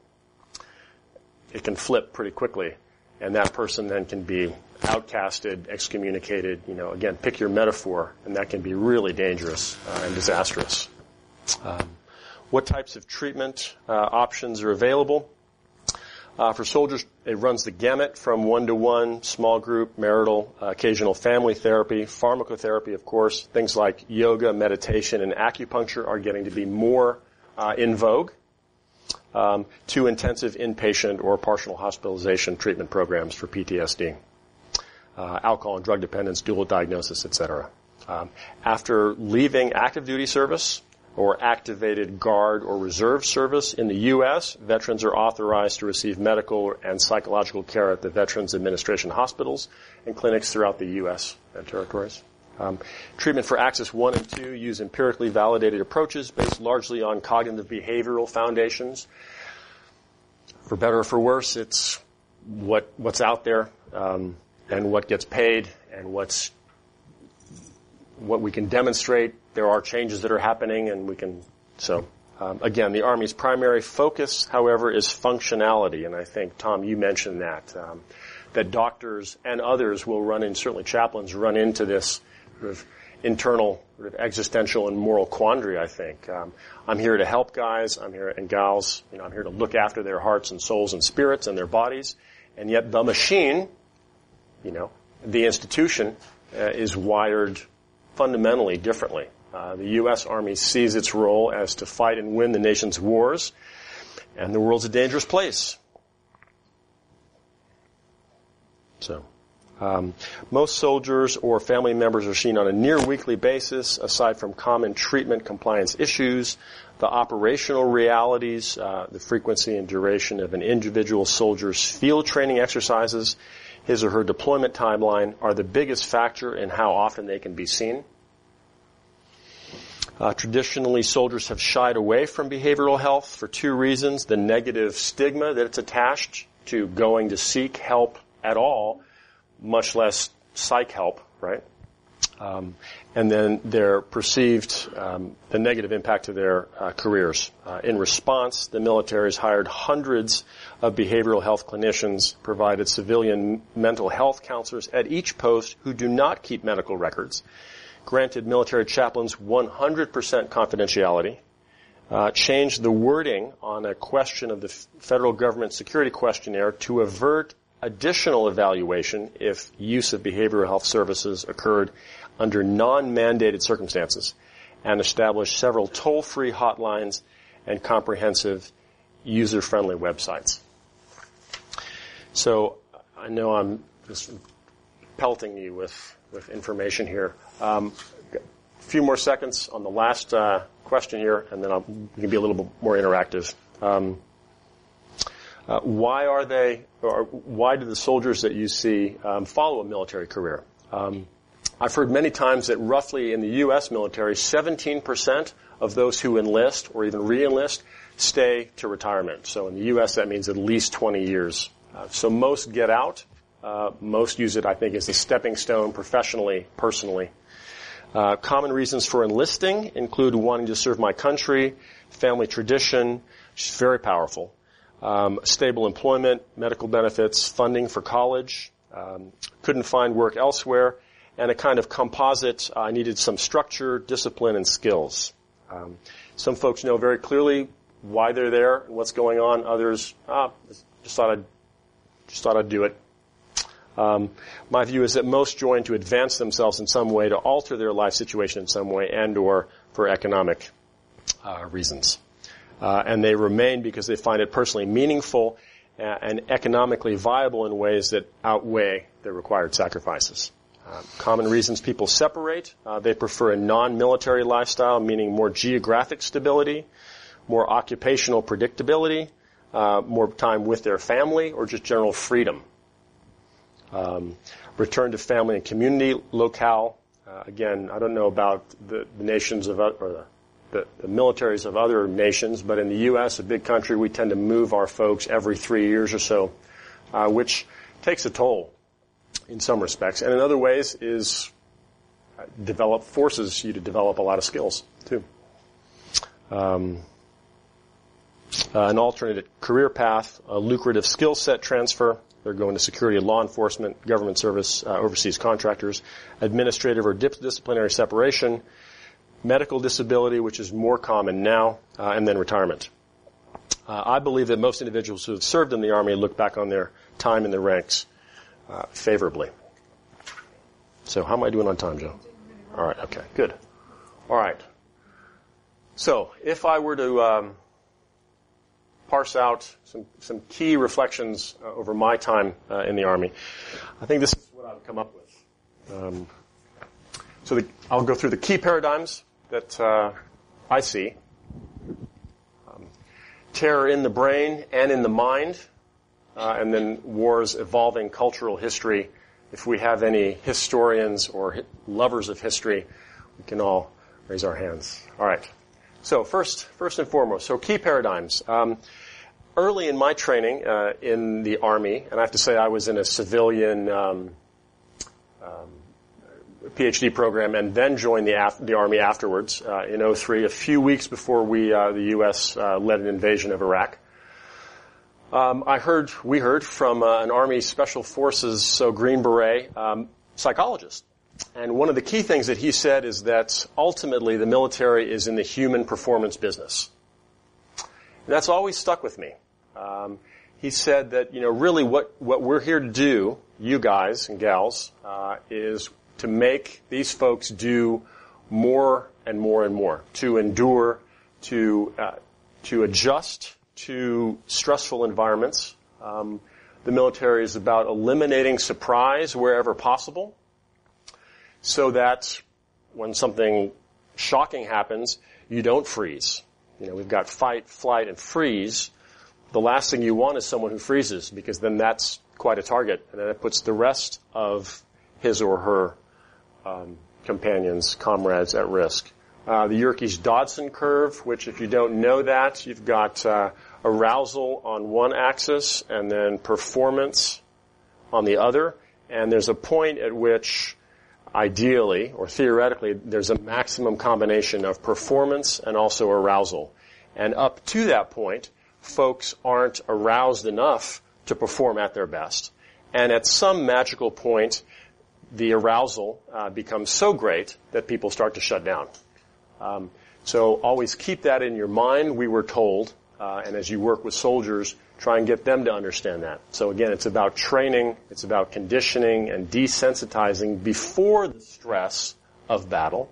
it can flip pretty quickly, and that person then can be outcasted, excommunicated, you know, again, pick your metaphor, and that can be really dangerous uh, and disastrous. Um, what types of treatment uh, options are available? Uh, for soldiers, it runs the gamut from one-to-one, small group, marital, uh, occasional family therapy, pharmacotherapy, of course. Things like yoga, meditation, and acupuncture are getting to be more uh, in vogue. Um, to intensive inpatient or partial hospitalization treatment programs for P T S D, uh, alcohol and drug dependence, dual diagnosis, et cetera. Um, after leaving active duty service or activated guard or reserve service in the U S, veterans are authorized to receive medical and psychological care at the Veterans Administration hospitals and clinics throughout the U S and territories. Um, treatment for Axis one and two use empirically validated approaches based largely on cognitive behavioral foundations. For better or for worse, it's what what's out there um, and what gets paid and what's what we can demonstrate. There are changes that are happening, and we can. So um, again, the Army's primary focus, however, is functionality, and I think Tom, you mentioned that um, that doctors and others will run in, certainly chaplains run into this sort of internal, sort of existential and moral quandary, I think. Um, I'm here to help guys, I'm here, and gals, you know, I'm here to look after their hearts and souls and spirits and their bodies, and yet the machine, you know, the institution, uh, is wired fundamentally differently. Uh, the U S. Army sees its role as to fight and win the nation's wars, and the world's a dangerous place. So... Um, most soldiers or family members are seen on a near-weekly basis. Aside from common treatment compliance issues, the operational realities, uh, the frequency and duration of an individual soldier's field training exercises, his or her deployment timeline, are the biggest factor in how often they can be seen. Uh, traditionally, soldiers have shied away from behavioral health for two reasons: the negative stigma that it's attached to going to seek help at all, much less psych help, right? Um, and then their perceived, um, the negative impact to their uh, careers. Uh, in response, the military has hired hundreds of behavioral health clinicians, provided civilian mental health counselors at each post who do not keep medical records, granted military chaplains one hundred percent confidentiality, uh, changed the wording on a question of the f- federal government security questionnaire to avert additional evaluation if use of behavioral health services occurred under non-mandated circumstances, and established several toll-free hotlines and comprehensive user-friendly websites. So I know I'm just pelting you with, with information here. Um, a few more seconds on the last uh, question here, and then I'll, we can be a little bit more interactive. Um, Uh, why are they, or why do the soldiers that you see um, follow a military career? Um, I've heard many times that roughly in the U S military, seventeen percent of those who enlist or even re-enlist stay to retirement. So in the U S that means at least twenty years. Uh, so most get out. Uh, most use it, I think, as a stepping stone professionally, personally. Uh, common reasons for enlisting include wanting to serve my country, family tradition, which is very powerful. Um, stable employment, medical benefits, funding for college, um, couldn't find work elsewhere, and a kind of composite, uh, I needed some structure, discipline, and skills. Um, some folks know very clearly why they're there and what's going on. Others, ah, just thought I'd, just thought I'd do it. Um, my view is that most join to advance themselves in some way, to alter their life situation in some way, and or for economic uh, reasons. Uh, and they remain because they find it personally meaningful uh, and economically viable in ways that outweigh the required sacrifices. Uh, common reasons people separate. Uh, they prefer a non-military lifestyle, meaning more geographic stability, more occupational predictability, uh, more time with their family, or just general freedom. Um, return to family and community locale. Uh, again, I don't know about the, the nations of, or the, the, the militaries of other nations, but in the U S, a big country, we tend to move our folks every three years or so, uh, which takes a toll in some respects. And in other ways is uh, develop, forces you to develop a lot of skills, too. Um, uh, an alternate career path, a lucrative skill set transfer. They're going to security and law enforcement, government service, uh, overseas contractors, administrative or dip- disciplinary separation, medical disability, which is more common now, uh, and then retirement. Uh, I believe that most individuals who have served in the Army look back on their time in the ranks uh, favorably. So how am I doing on time, Joe? All right, okay, good. All right. So if I were to um, parse out some, some key reflections uh, over my time uh, in the Army, I think this is what I would come up with. Um, so the, I'll go through the key paradigms that uh, I see. Um, terror in the brain and in the mind, uh, and then war's evolving cultural history. If we have any historians or hi- lovers of history, we can all raise our hands. All right. So first, first and foremost, so key paradigms. Um, early in my training uh, in the Army, and I have to say I was in a civilian um, um, PhD program and then joined the, af- the Army afterwards uh, in oh three, a few weeks before we uh, the U S uh, led an invasion of Iraq. Um, I heard, we heard from uh, an Army Special Forces, so Green Beret, um, psychologist. And one of the key things that he said is that ultimately the military is in the human performance business. And that's always stuck with me. Um, he said that, you know, really what, what we're here to do, you guys and gals, uh, is to make these folks do more and more and more, to endure, to, uh, to adjust to stressful environments. Um, the military is about eliminating surprise wherever possible, so that when something shocking happens, you don't freeze. You know, we've got fight, flight, and freeze. The last thing you want is someone who freezes, because then that's quite a target, and then it puts the rest of his or her um, companions, comrades at risk. Uh, the Yerkes-Dodson curve, which if you don't know that, you've got uh, arousal on one axis and then performance on the other, and there's a point at which ideally, or theoretically, there's a maximum combination of performance and also arousal. And up to that point, folks aren't aroused enough to perform at their best. And at some magical point, the arousal uh, becomes so great that people start to shut down. Um, so always keep that in your mind, we were told, uh, and as you work with soldiers, try and get them to understand that. So again, it's about training, it's about conditioning and desensitizing before the stress of battle.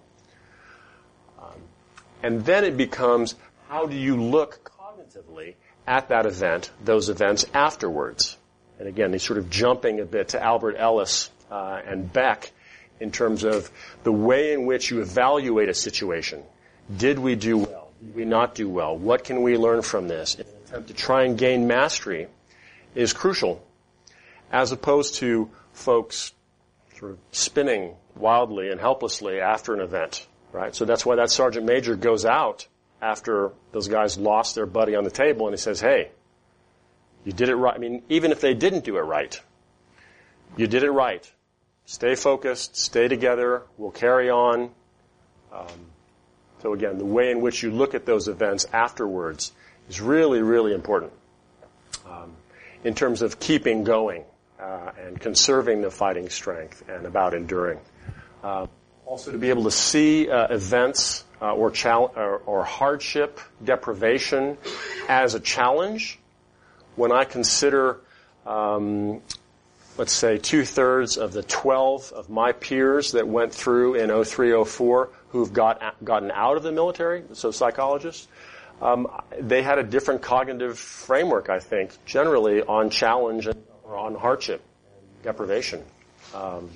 Um, and then it becomes, how do you look cognitively at that event, those events afterwards? And again, he's sort of jumping a bit to Albert Ellis uh, and Beck in terms of the way in which you evaluate a situation. Did we do well? Did we not do well? What can we learn from this? In an attempt to try and gain mastery is crucial, as opposed to folks sort of spinning wildly and helplessly after an event, right? So that's why that sergeant major goes out after those guys lost their buddy on the table and he says, hey, you did it right. I mean, even if they didn't do it right, you did it right. Stay focused, stay together, we'll carry on. Um, so again, the way in which you look at those events afterwards is really, really important um, in terms of keeping going uh, and conserving the fighting strength and about enduring. Uh, also to be able to see uh, events uh, or, chal- or, or hardship, deprivation as a challenge. When I consider um, let's say two-thirds of the twelve of my peers that went through in oh three oh four who've got, gotten out of the military, so psychologists, um, they had a different cognitive framework, I think, generally on challenge and, or on hardship and deprivation. Um,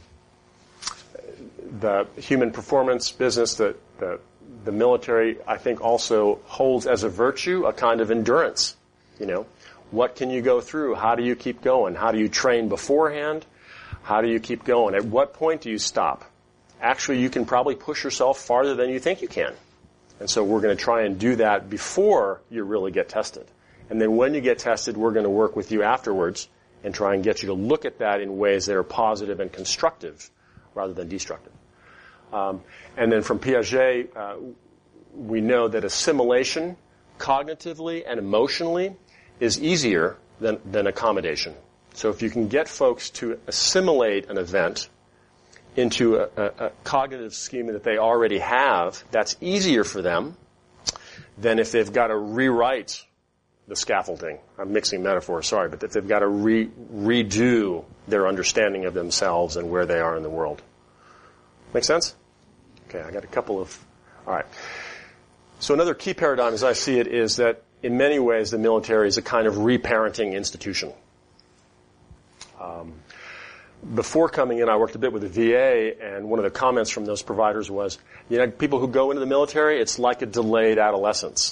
the human performance business, that the, the military, I think, also holds as a virtue a kind of endurance, you know. What can you go through? How do you keep going? How do you train beforehand? How do you keep going? At what point do you stop? Actually, you can probably push yourself farther than you think you can. And so we're going to try and do that before you really get tested. And then when you get tested, we're going to work with you afterwards and try and get you to look at that in ways that are positive and constructive rather than destructive. Um, and then from Piaget, uh, we know that assimilation, cognitively and emotionally, is easier than, than accommodation. So if you can get folks to assimilate an event into a, a, a cognitive schema that they already have, that's easier for them than if they've got to rewrite the scaffolding. I'm mixing metaphors, sorry, but if they've got to re, redo their understanding of themselves and where they are in the world. Make sense? Okay, I got a couple of... All right. So another key paradigm, as I see it, is that in many ways the military is a kind of reparenting institution. Um, before coming in, I worked a bit with the V A, and one of the comments from those providers was, you know, people who go into the military, it's like a delayed adolescence.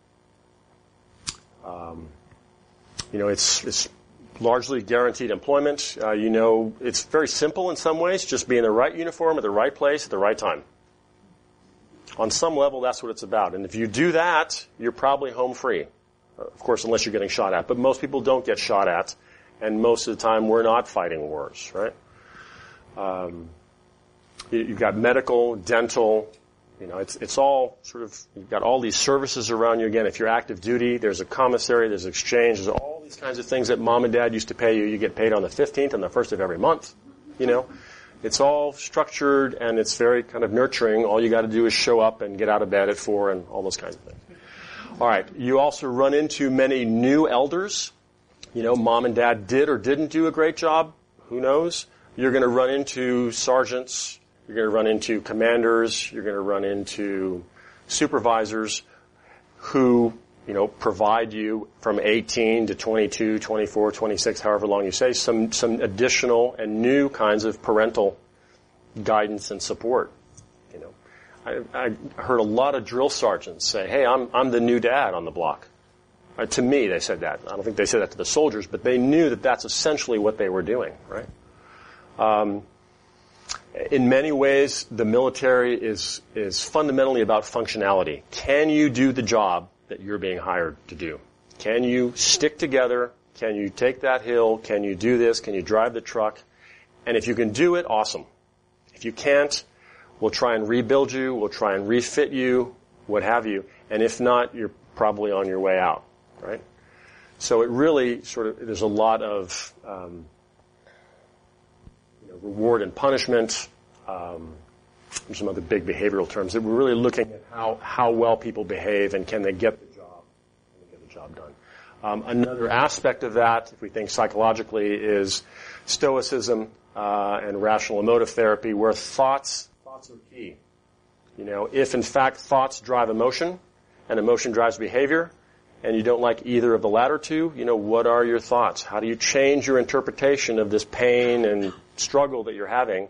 Um, you know, it's, it's largely guaranteed employment. Uh, you know, it's very simple in some ways, just be in the right uniform at the right place at the right time. On some level, that's what it's about. And if you do that, you're probably home free. Uh, of course, unless you're getting shot at. But most people don't get shot at. And most of the time, we're not fighting wars, right? Um, you, you've got medical, dental, you know, it's, it's all sort of, you've got all these services around you. Again, if you're active duty, there's a commissary, there's exchange, there's all these kinds of things that mom and dad used to pay you. You get paid on the fifteenth and the first of every month, you know. It's all structured and it's very kind of nurturing. All you got to do is show up and get out of bed at four and all those kinds of things. All right. You also run into many new elders. You know, mom and dad did or didn't do a great job. Who knows? You're going to run into sergeants. You're going to run into commanders. You're going to run into supervisors who, you know, provide you from eighteen to twenty-two, twenty-four, twenty-six, however long you say, some, some additional and new kinds of parental guidance and support. You know, I, I heard a lot of drill sergeants say, hey, I'm, I'm the new dad on the block. Uh, to me, they said that. I don't think they said that to the soldiers, but they knew that that's essentially what they were doing, right? Um, in many ways, the military is, is fundamentally about functionality. Can you do the job that you're being hired to do? Can you stick together? Can you take that hill? Can you do this? Can you drive the truck? And if you can do it, awesome. If you can't, we'll try and rebuild you. We'll try and refit you, what have you. And if not, you're probably on your way out, right? So it really sort of, there's a lot of um, you know, reward and punishment, um, some other big behavioral terms, that we're really looking at how, how well people behave and can they get the job, can they get the job done. Um, another aspect of that, if we think psychologically, is stoicism uh, and rational emotive therapy, where thoughts thoughts are key. You know, if in fact thoughts drive emotion and emotion drives behavior, and you don't like either of the latter two, you know, what are your thoughts? How do you change your interpretation of this pain and struggle that you're having?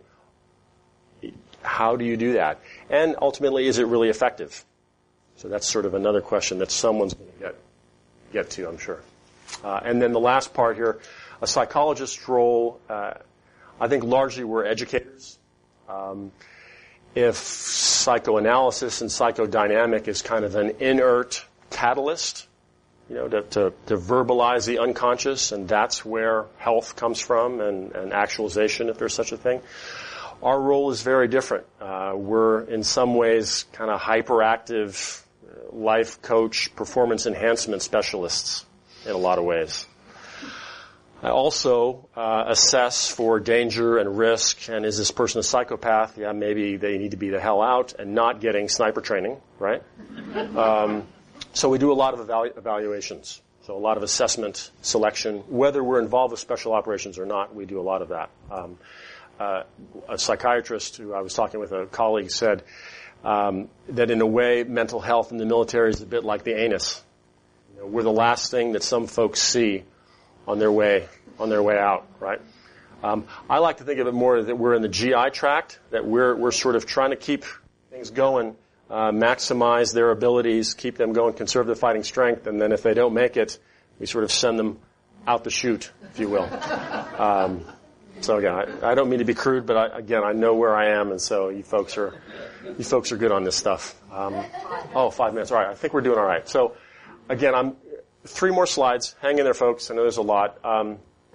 How do you do that? And ultimately, is it really effective? So that's sort of another question that someone's going to get get to, I'm sure. Uh, and then the last part here, a psychologist's role, uh, I think largely we're educators. Um, if psychoanalysis and psychodynamic is kind of an inert catalyst, you know, to, to, to verbalize the unconscious, and that's where health comes from, and, and actualization, if there's such a thing. Our role is very different. Uh, we're in some ways kind of hyperactive life coach, performance enhancement specialists in a lot of ways. I also uh, assess for danger and risk, and is this person a psychopath? Yeah, maybe they need to be the hell out and not getting sniper training, right? Um, so we do a lot of evalu- evaluations. So a lot of assessment, selection. Whether we're involved with special operations or not, we do a lot of that. Um, uh, a psychiatrist who I was talking with, a colleague, said um, that in a way mental health in the military is a bit like the anus. You know, we're the last thing that some folks see on their way on their way out, right? Um, I like to think of it more that we're in the G I tract, that we're we're sort of trying to keep things going, uh, maximize their abilities, keep them going, conserve their fighting strength, and then if they don't make it, we sort of send them out the chute, if you will. Um, So again, I, I don't mean to be crude, but I, again, I know where I am, and so you folks are, you folks are good on this stuff. Um, oh, five minutes. All right. I think we're doing all right. So again, I'm three more slides. Hang in there, folks. I know there's a lot. Um,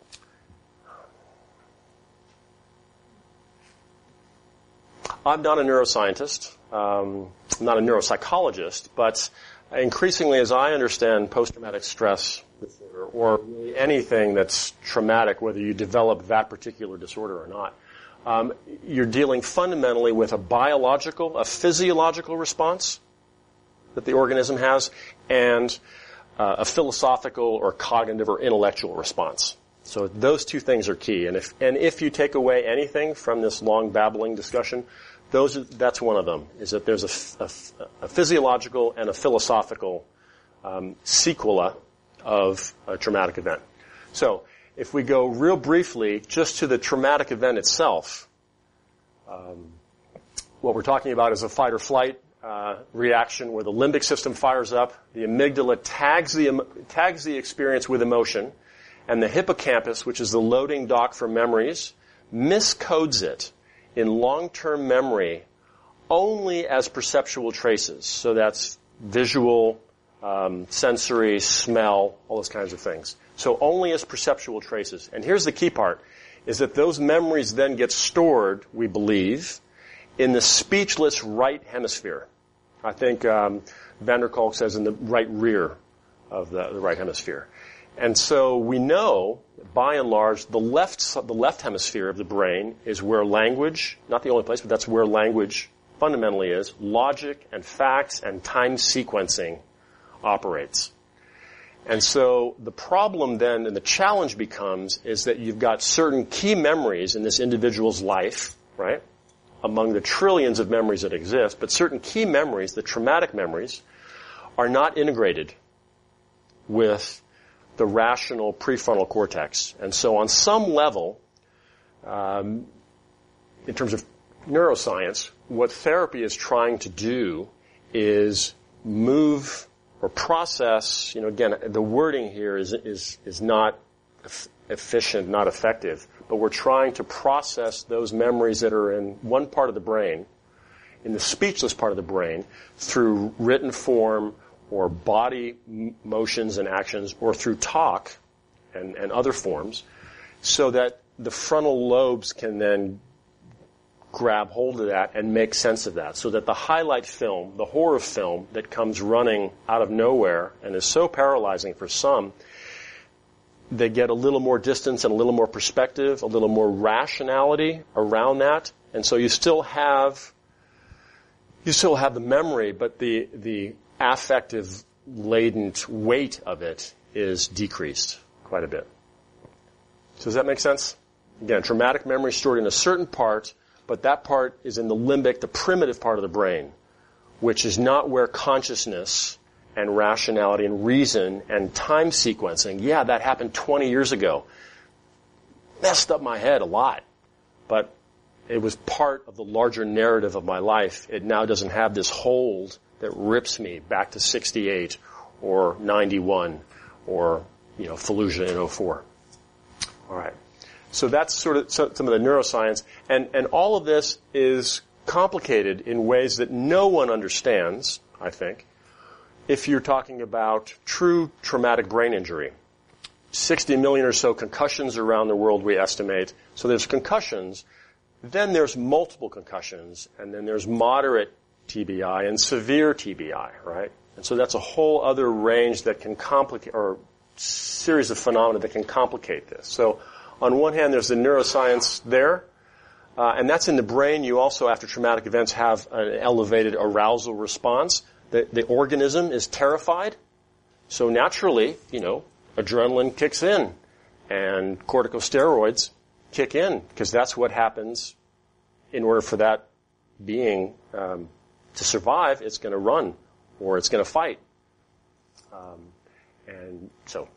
I'm not a neuroscientist. Um, I'm not a neuropsychologist, but increasingly, as I understand post-traumatic stress disorder, or really anything that's traumatic, whether you develop that particular disorder or not, um, you're dealing fundamentally with a biological, a physiological response that the organism has, and uh, a philosophical or cognitive or intellectual response. So those two things are key. And if and if you take away anything from this long babbling discussion, those are, that's one of them, is that there's a, a, a physiological and a philosophical um, sequela of a traumatic event. So if we go real briefly just to the traumatic event itself, um, what we're talking about is a fight or flight uh, reaction where the limbic system fires up, the amygdala tags the tags the experience with emotion, and the hippocampus, which is the loading dock for memories, miscodes it in long-term memory only as perceptual traces. So that's visual, um, sensory, smell, all those kinds of things. So only as perceptual traces. And here's the key part, is that those memories then get stored, we believe, in the speechless right hemisphere. I think um, Van der Kolk says in the right rear of the, the right hemisphere. And so we know, by and large, the left the left hemisphere of the brain is where language, not the only place, but that's where language fundamentally is, logic and facts and time sequencing operates. And so the problem then, and the challenge becomes, is that you've got certain key memories in this individual's life, right, among the trillions of memories that exist, but certain key memories, the traumatic memories, are not integrated with the rational prefrontal cortex. And so on some level, um, in terms of neuroscience, what therapy is trying to do is move or process, you know, again, the wording here is is is not efficient, not effective, but we're trying to process those memories that are in one part of the brain, in the speechless part of the brain, through written form or body motions and actions, or through talk and, and other forms, so that the frontal lobes can then grab hold of that and make sense of that, so that the highlight film, the horror film that comes running out of nowhere and is so paralyzing for some, they get a little more distance and a little more perspective, a little more rationality around that, and so you still have you still have the memory, but the the affective latent weight of it is decreased quite a bit. So does that make sense? Again, traumatic memory stored in a certain part, but that part is in the limbic, the primitive part of the brain, which is not where consciousness and rationality and reason and time sequencing, yeah, that happened twenty years ago. Messed up my head a lot, but it was part of the larger narrative of my life. It now doesn't have this hold that rips me back to sixty-eight or ninety-one or, you know, Fallujah in oh four. All right. So that's sort of some of the neuroscience. And, and all of this is complicated in ways that no one understands, I think, if you're talking about true traumatic brain injury. sixty million or so concussions around the world, we estimate. So there's concussions. Then there's multiple concussions. And then there's moderate T B I and severe T B I, right? And so that's a whole other range that can complicate, or series of phenomena that can complicate this. So on one hand, there's the neuroscience there, uh, and that's in the brain. You also, after traumatic events, have an elevated arousal response. The, the organism is terrified, so naturally, you know, adrenaline kicks in, and corticosteroids kick in, because that's what happens in order for that being um, to survive. It's going to run, or it's going to fight. Um, and so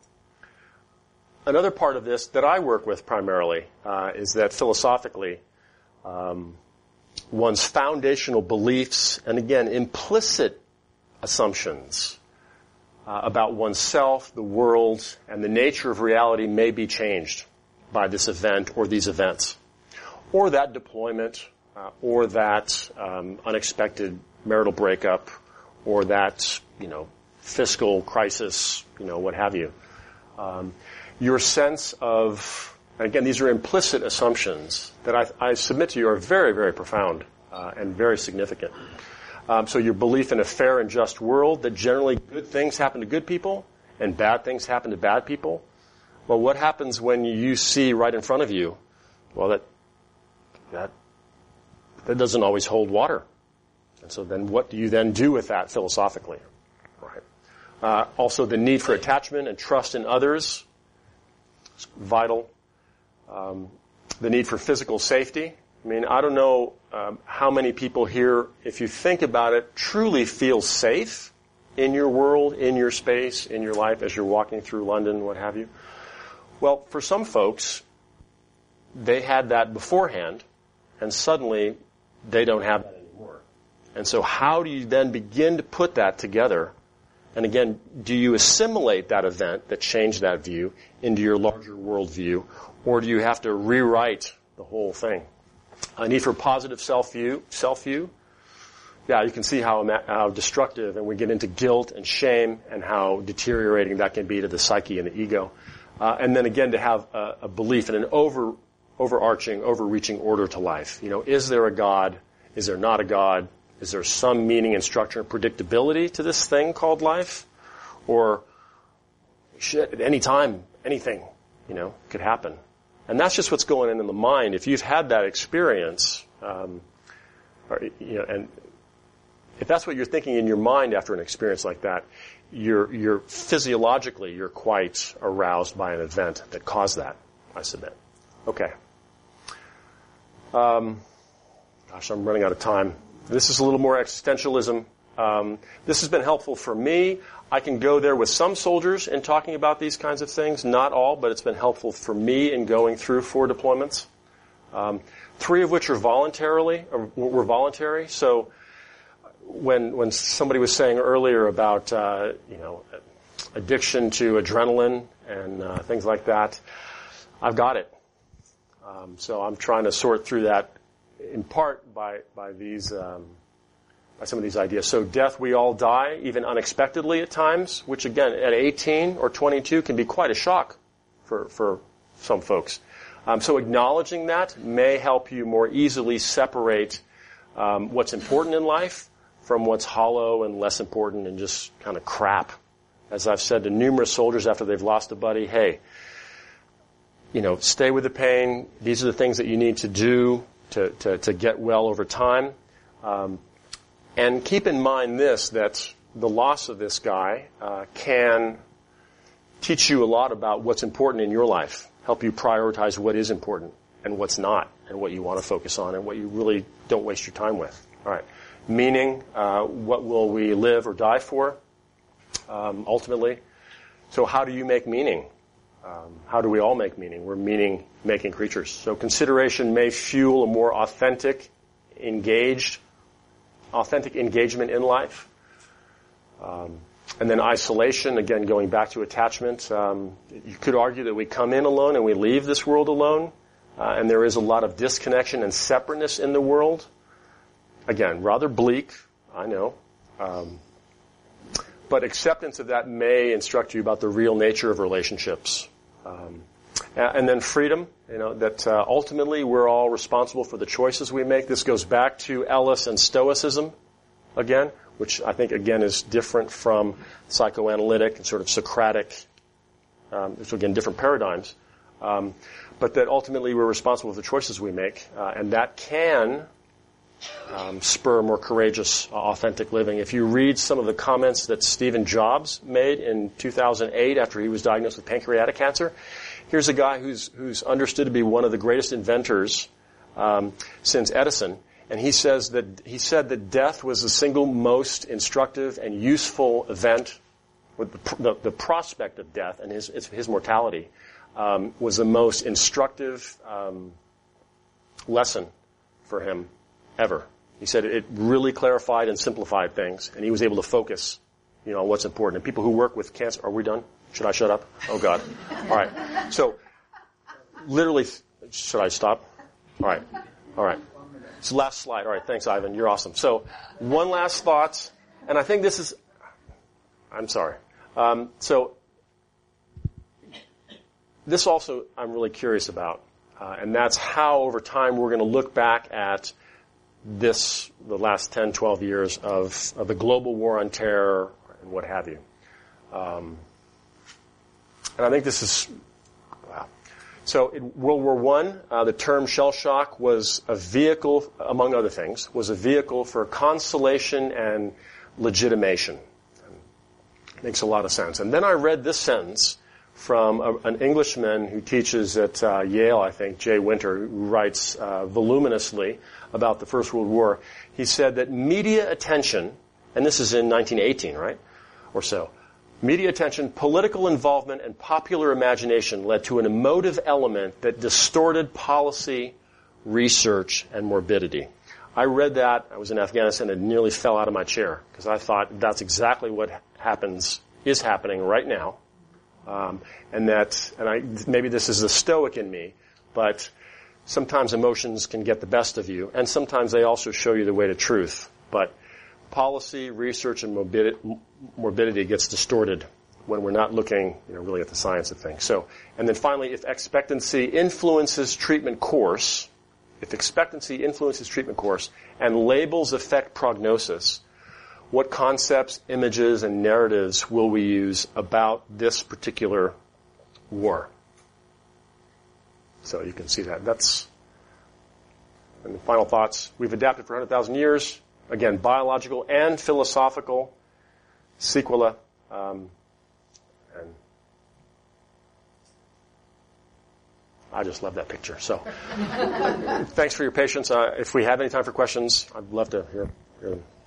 another part of this that I work with primarily uh, is that philosophically, um, one's foundational beliefs, and again, implicit assumptions uh, about oneself, the world, and the nature of reality may be changed by this event or these events, or that deployment, uh, or that um, unexpected marital breakup, or that, you know, fiscal crisis, you know, what have you. Um, your sense of, and again, these are implicit assumptions that I, I submit to you are very, very profound uh, and very significant. Um, so your belief in a fair and just world, that generally good things happen to good people and bad things happen to bad people. Well, what happens when you see right in front of you? Well, that that that doesn't always hold water. And so then what do you then do with that philosophically? Right. Uh, also, the need for attachment and trust in others is vital. Um, the need for physical safety. I mean, I don't know um, how many people here, if you think about it, truly feel safe in your world, in your space, in your life as you're walking through London, what have you. Well, for some folks, they had that beforehand, and suddenly they don't have that anymore. And so how do you then begin to put that together? And again, do you assimilate that event that changed that view into your larger worldview, or do you have to rewrite the whole thing? A need for positive self-view, self-view. Yeah, you can see how, how destructive, and we get into guilt and shame and how deteriorating that can be to the psyche and the ego. Uh, and then again, to have a, a belief in an over, overarching, overreaching order to life. You know, is there a God? Is there not a God? Is there some meaning and structure and predictability to this thing called life? Or, shit, at any time, anything, you know, could happen. And that's just what's going on in the mind. If you've had that experience, um, or, you know, and if that's what you're thinking in your mind after an experience like that, you're, you're physiologically, you're quite aroused by an event that caused that, I submit. Okay. Um, gosh, I'm running out of time. This is a little more existentialism. Um, this has been helpful for me. I can go there with some soldiers in talking about these kinds of things. Not all, but it's been helpful for me in going through four deployments. Um, three of which are voluntarily, or were voluntary. So when when somebody was saying earlier about uh, you know addiction to adrenaline and uh, things like that, I've got it. Um, so I'm trying to sort through that in part by by these. Um, By some of these ideas. So death, we all die, even unexpectedly at times, which again, at eighteen or twenty-two can be quite a shock for, for some folks. Um, so acknowledging that may help you more easily separate um, what's important in life from what's hollow and less important and just kind of crap. As I've said to numerous soldiers after they've lost a buddy, hey, you know, stay with the pain. These are the things that you need to do to, to, to get well over time. Um, And keep in mind this, that the loss of this guy uh, can teach you a lot about what's important in your life, help you prioritize what is important and what's not, and what you want to focus on and what you really don't waste your time with. All right. Meaning, uh, what will we live or die for, um, ultimately? So how do you make meaning? Um, how do we all make meaning? We're meaning-making creatures. So consideration may fuel a more authentic, engaged, authentic engagement in life. Um, and then isolation, again, going back to attachment. Um, you could argue that we come in alone and we leave this world alone. Uh, and there is a lot of disconnection and separateness in the world. Again, rather bleak, I know. Um, but acceptance of that may instruct you about the real nature of relationships. Um, and then freedom, you know, that uh, ultimately we're all responsible for the choices we make. This goes back to Ellis and Stoicism, again, which I think, again, is different from psychoanalytic and sort of Socratic, um, so again, different paradigms. Um, but that ultimately we're responsible for the choices we make. Uh, and that can um, spur more courageous, uh, authentic living. If you read some of the comments that Stephen Jobs made in two thousand eight after he was diagnosed with pancreatic cancer, here's a guy who's who's understood to be one of the greatest inventors um, since Edison, and he says that he said that death was the single most instructive and useful event. With the, the, the prospect of death and his his mortality um, was the most instructive um, lesson for him ever. He said it really clarified and simplified things, and he was able to focus, you know, on what's important. And people who work with cancer, are we done? Should I shut up? Oh, God. All right. So literally, should I stop? All right. All right. So last slide. All right. Thanks, Ivan. You're awesome. So one last thought, and I think this is, I'm sorry. Um, so this also I'm really curious about, uh, and that's how over time we're going to look back at this, the last ten, twelve years of, of the global war on terror and what have you. Um, and I think this is, wow. So in World War One, uh, the term shell shock was a vehicle, among other things, was a vehicle for consolation and legitimation. It makes a lot of sense. And then I read this sentence from a, an Englishman who teaches at uh, Yale, I think, Jay Winter, who writes uh, voluminously about the First World War. He said that media attention, and this is in nineteen eighteen, right, or so, media attention, political involvement, and popular imagination led to an emotive element that distorted policy, research, and morbidity. I read that, I was in Afghanistan, and nearly fell out of my chair, because I thought that's exactly what happens, is happening right now. Um, and that, and I, maybe this is the stoic in me, but sometimes emotions can get the best of you, and sometimes they also show you the way to truth. But policy, research, and morbidity, morbidity gets distorted when we're not looking, you know, really at the science of things. So, and then finally, if expectancy influences treatment course, if expectancy influences treatment course, and labels affect prognosis, what concepts, images, and narratives will we use about this particular war? So you can see that. That's, and the final thoughts. We've adapted for one hundred thousand years. Again, biological and philosophical sequela. Um, and I just love that picture. So thanks for your patience. Uh, if we have any time for questions, I'd love to hear, hear them.